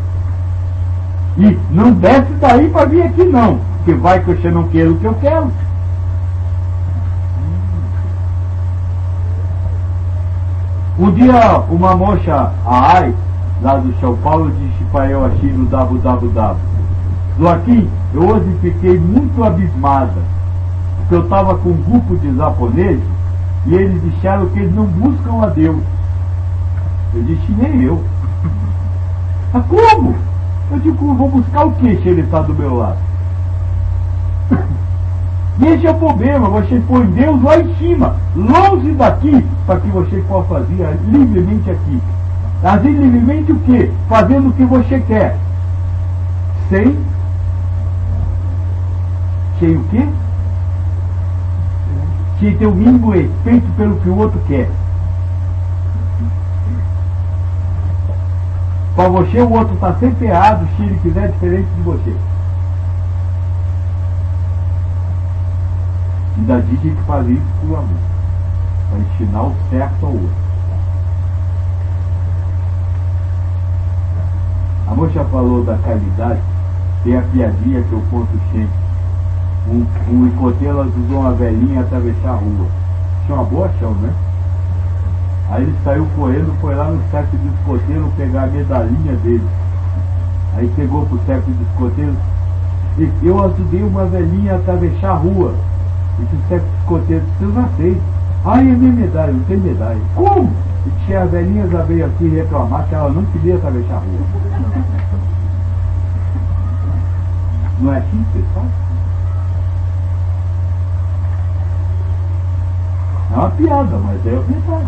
E não desce daí para vir aqui não, porque vai que você não queira o que eu quero. Um dia uma moça, a Ai, lá do São Paulo, disse para eu assim no www: Joaquim, eu hoje fiquei muito abismada, porque eu estava com um grupo de japoneses e eles disseram que eles não buscam a Deus. Eu disse: nem eu. Mas como? Eu digo: vou buscar o que se ele está do meu lado? E esse é o problema, você põe Deus lá em cima, longe daqui, para que você possa fazer livremente aqui. Fazer livremente o quê? Fazendo o que você quer. Sem o quê? Sem ter o mínimo respeito pelo que o outro quer. Para você o outro está sempre errado se ele quiser diferente de você. Ainda dizem que faz isso por amor, para ensinar o certo ao outro. A moça falou da caridade, tem a piadinha que eu conto sempre. Um escoteiro ajudou uma velhinha a atravessar a rua. Tinha uma boa chão, né? Aí ele saiu correndo, foi lá no chefe do escoteiro pegar a medalhinha dele. Aí chegou pro chefe do escoteiro e eu ajudei uma velhinha a atravessar a rua. E o chefe do escoteiro disse, eu não sei. Ai, é minha medalha, não tem medalha. Como? E tinha a velhinha já veio aqui reclamar que ela não queria atravessar a rua. Não é assim que você faz? É uma piada, mas é a verdade.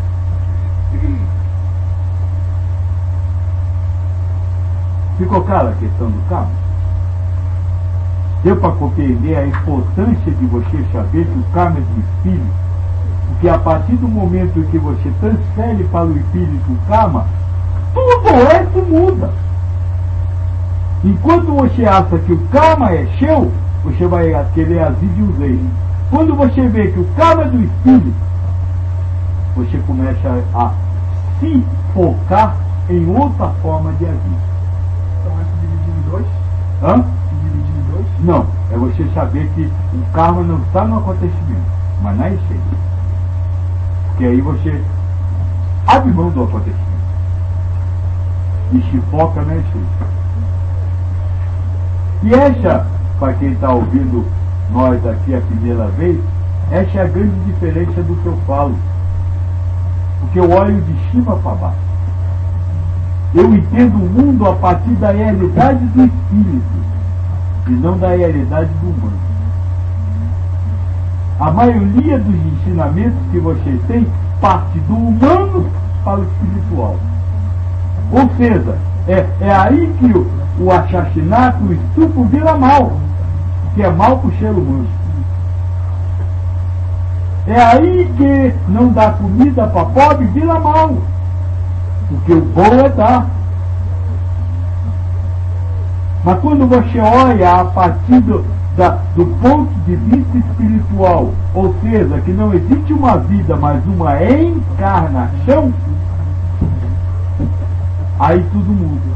Ficou clara a questão do carro? Deu para compreender a importância de você saber que o karma é do espírito? Porque a partir do momento em que você transfere para o espírito o karma, tudo o resto muda. Enquanto você acha que o karma é seu, você vai querer agir de um jeito. Quando você vê que o karma é do espírito, você começa a se focar em outra forma de agir. Então é se dividir em dois? Hã? Se dividir em dois? Não, é você saber que o karma não está no acontecimento, mas na essência. Porque aí você abre mão do acontecimento e se foca na essência. E essa, para quem está ouvindo nós aqui a primeira vez, essa é a grande diferença do que eu falo. Porque eu olho de cima para baixo. Eu entendo o mundo a partir da realidade do espírito e não da realidade do humano. A maioria dos ensinamentos que vocês têm parte do humano para o espiritual. Ou seja, é aí que o assassinato, o estupro vira mal, que é mal para o ser humano. É aí que não dá comida para pobre vira mal, porque o bom é dar. Mas quando você olha a partir do ponto de vista espiritual, ou seja, que não existe uma vida, mas uma encarnação, aí tudo muda.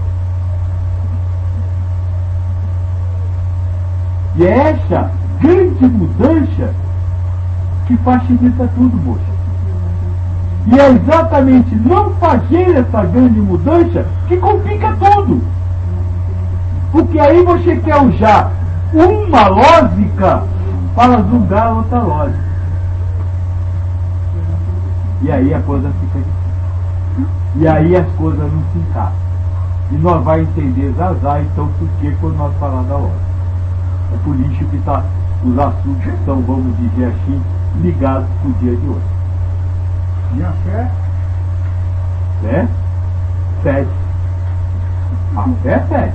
E é essa grande mudança que facilita tudo, moça. E é exatamente não fazer essa grande mudança que complica tudo. Porque aí você quer usar uma lógica para julgar outra lógica. E aí a coisa fica difícil. E aí as coisas não se encaixam. E nós vamos entender já então por que quando nós falamos da lógica. É por isso que os assuntos estão, vamos dizer assim, ligados com o dia de hoje. E a fé? Fé? Fé. A fé é fé.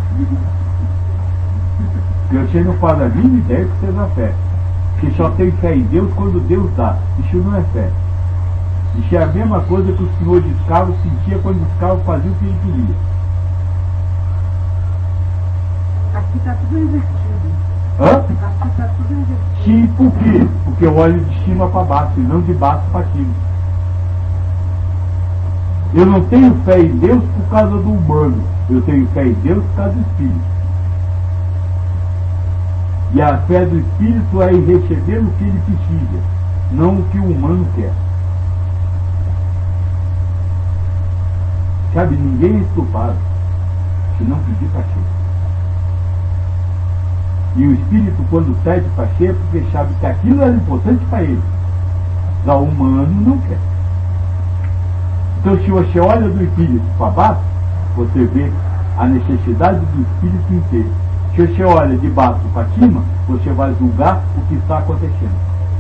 Porque você não faz a mínima ideia que seja fé. Porque só tem fé em Deus quando Deus dá. Isso não é fé. Isso é a mesma coisa que o senhor de escravo sentia quando o escravo fazia o que ele queria. Aqui está tudo invertido. Hã? Aqui está tudo invertido. Sim, por quê? Porque eu olho de cima para baixo e não de baixo para cima. Eu não tenho fé em Deus por causa do humano. Eu tenho fé em Deus por causa do Espírito. E a fé do Espírito é em receber o que ele precisa, não o que o humano quer. Sabe, ninguém é estupado se não pedir para ser. E o Espírito, quando pede para ser, porque sabe que aquilo é importante para ele. Já o humano não quer. Então, se você olha do Espírito para baixo, você vê a necessidade do Espírito inteiro. Se você olha de baixo para cima, você vai julgar o que está acontecendo.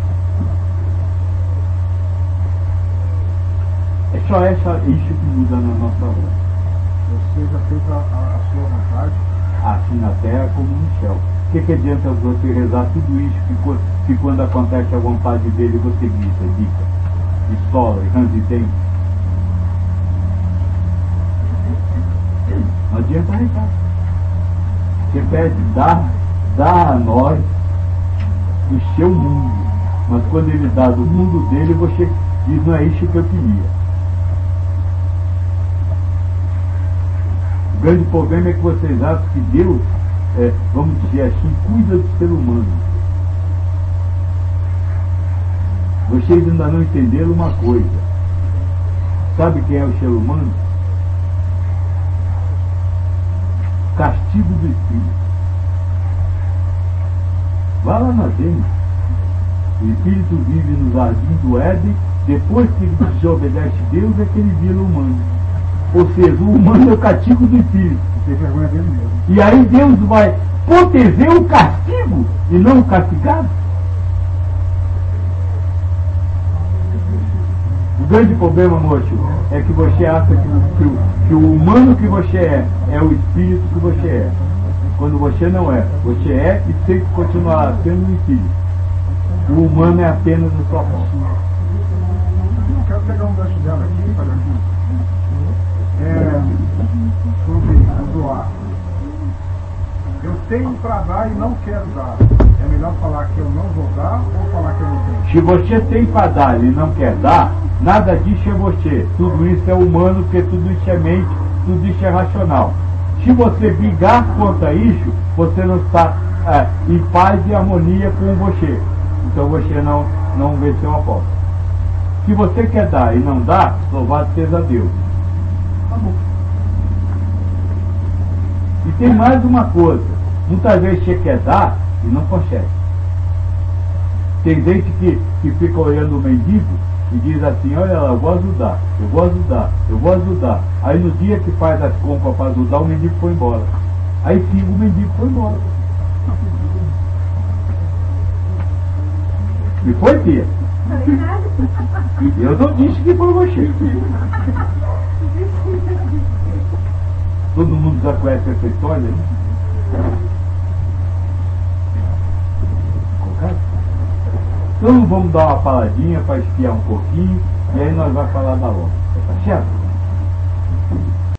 É só isso que muda na nossa hora. Seja feita a sua vontade. Assim na terra como no céu. O que adianta você rezar tudo isso que quando acontece a vontade dele você grita, dica, estola, range dente? Não adianta rezar. Você pede, dá a nós do seu mundo. Mas quando ele dá do mundo dele, você diz, não é isso que eu queria. O grande problema é que vocês acham que Deus, vamos dizer assim, cuida do ser humano. Vocês ainda não entenderam uma coisa. Sabe quem é o ser humano? Castigo do Espírito. Vá lá na Gênesis. O Espírito vive no jardim do Éden. Depois que ele desobedece a Deus, é que ele vira o humano. Ou seja, o humano é o castigo do Espírito. Tem vergonha dele mesmo. E aí Deus vai proteger o castigo e não o castigado. O grande problema, moço, é que você acha que o humano que você é o espírito que você é. Quando você não é. Você é e tem que continuar sendo um espírito. O humano é apenas a sua forma. Eu quero pegar um gancho dela aqui, Padre Arthur. Sobre o doar. Eu tenho para dar e não quero dar. É melhor falar que eu não vou dar ou falar que eu não tenho? Se você tem para dar e não quer dar, nada disso é você. Tudo isso é humano, porque tudo isso é mente, tudo isso é racional. Se você brigar contra isso, você não está em paz e harmonia com você. Então você não venceu a prova. Se você quer dar e não dá, louvado seja Deus. Acabou. E tem mais uma coisa. Muitas vezes você quer dar e não consegue. Tem gente que fica olhando o mendigo e diz assim, olha lá, eu vou ajudar, eu vou ajudar, eu vou ajudar. Aí no dia que faz as compras para ajudar, o mendigo foi embora. Aí sim, o mendigo foi embora. E foi, tia? Eu não disse que foi você. Todo mundo já conhece essa história, né? Então vamos dar uma paladinha para espiar um pouquinho e aí nós vamos falar da obra. Tá certo?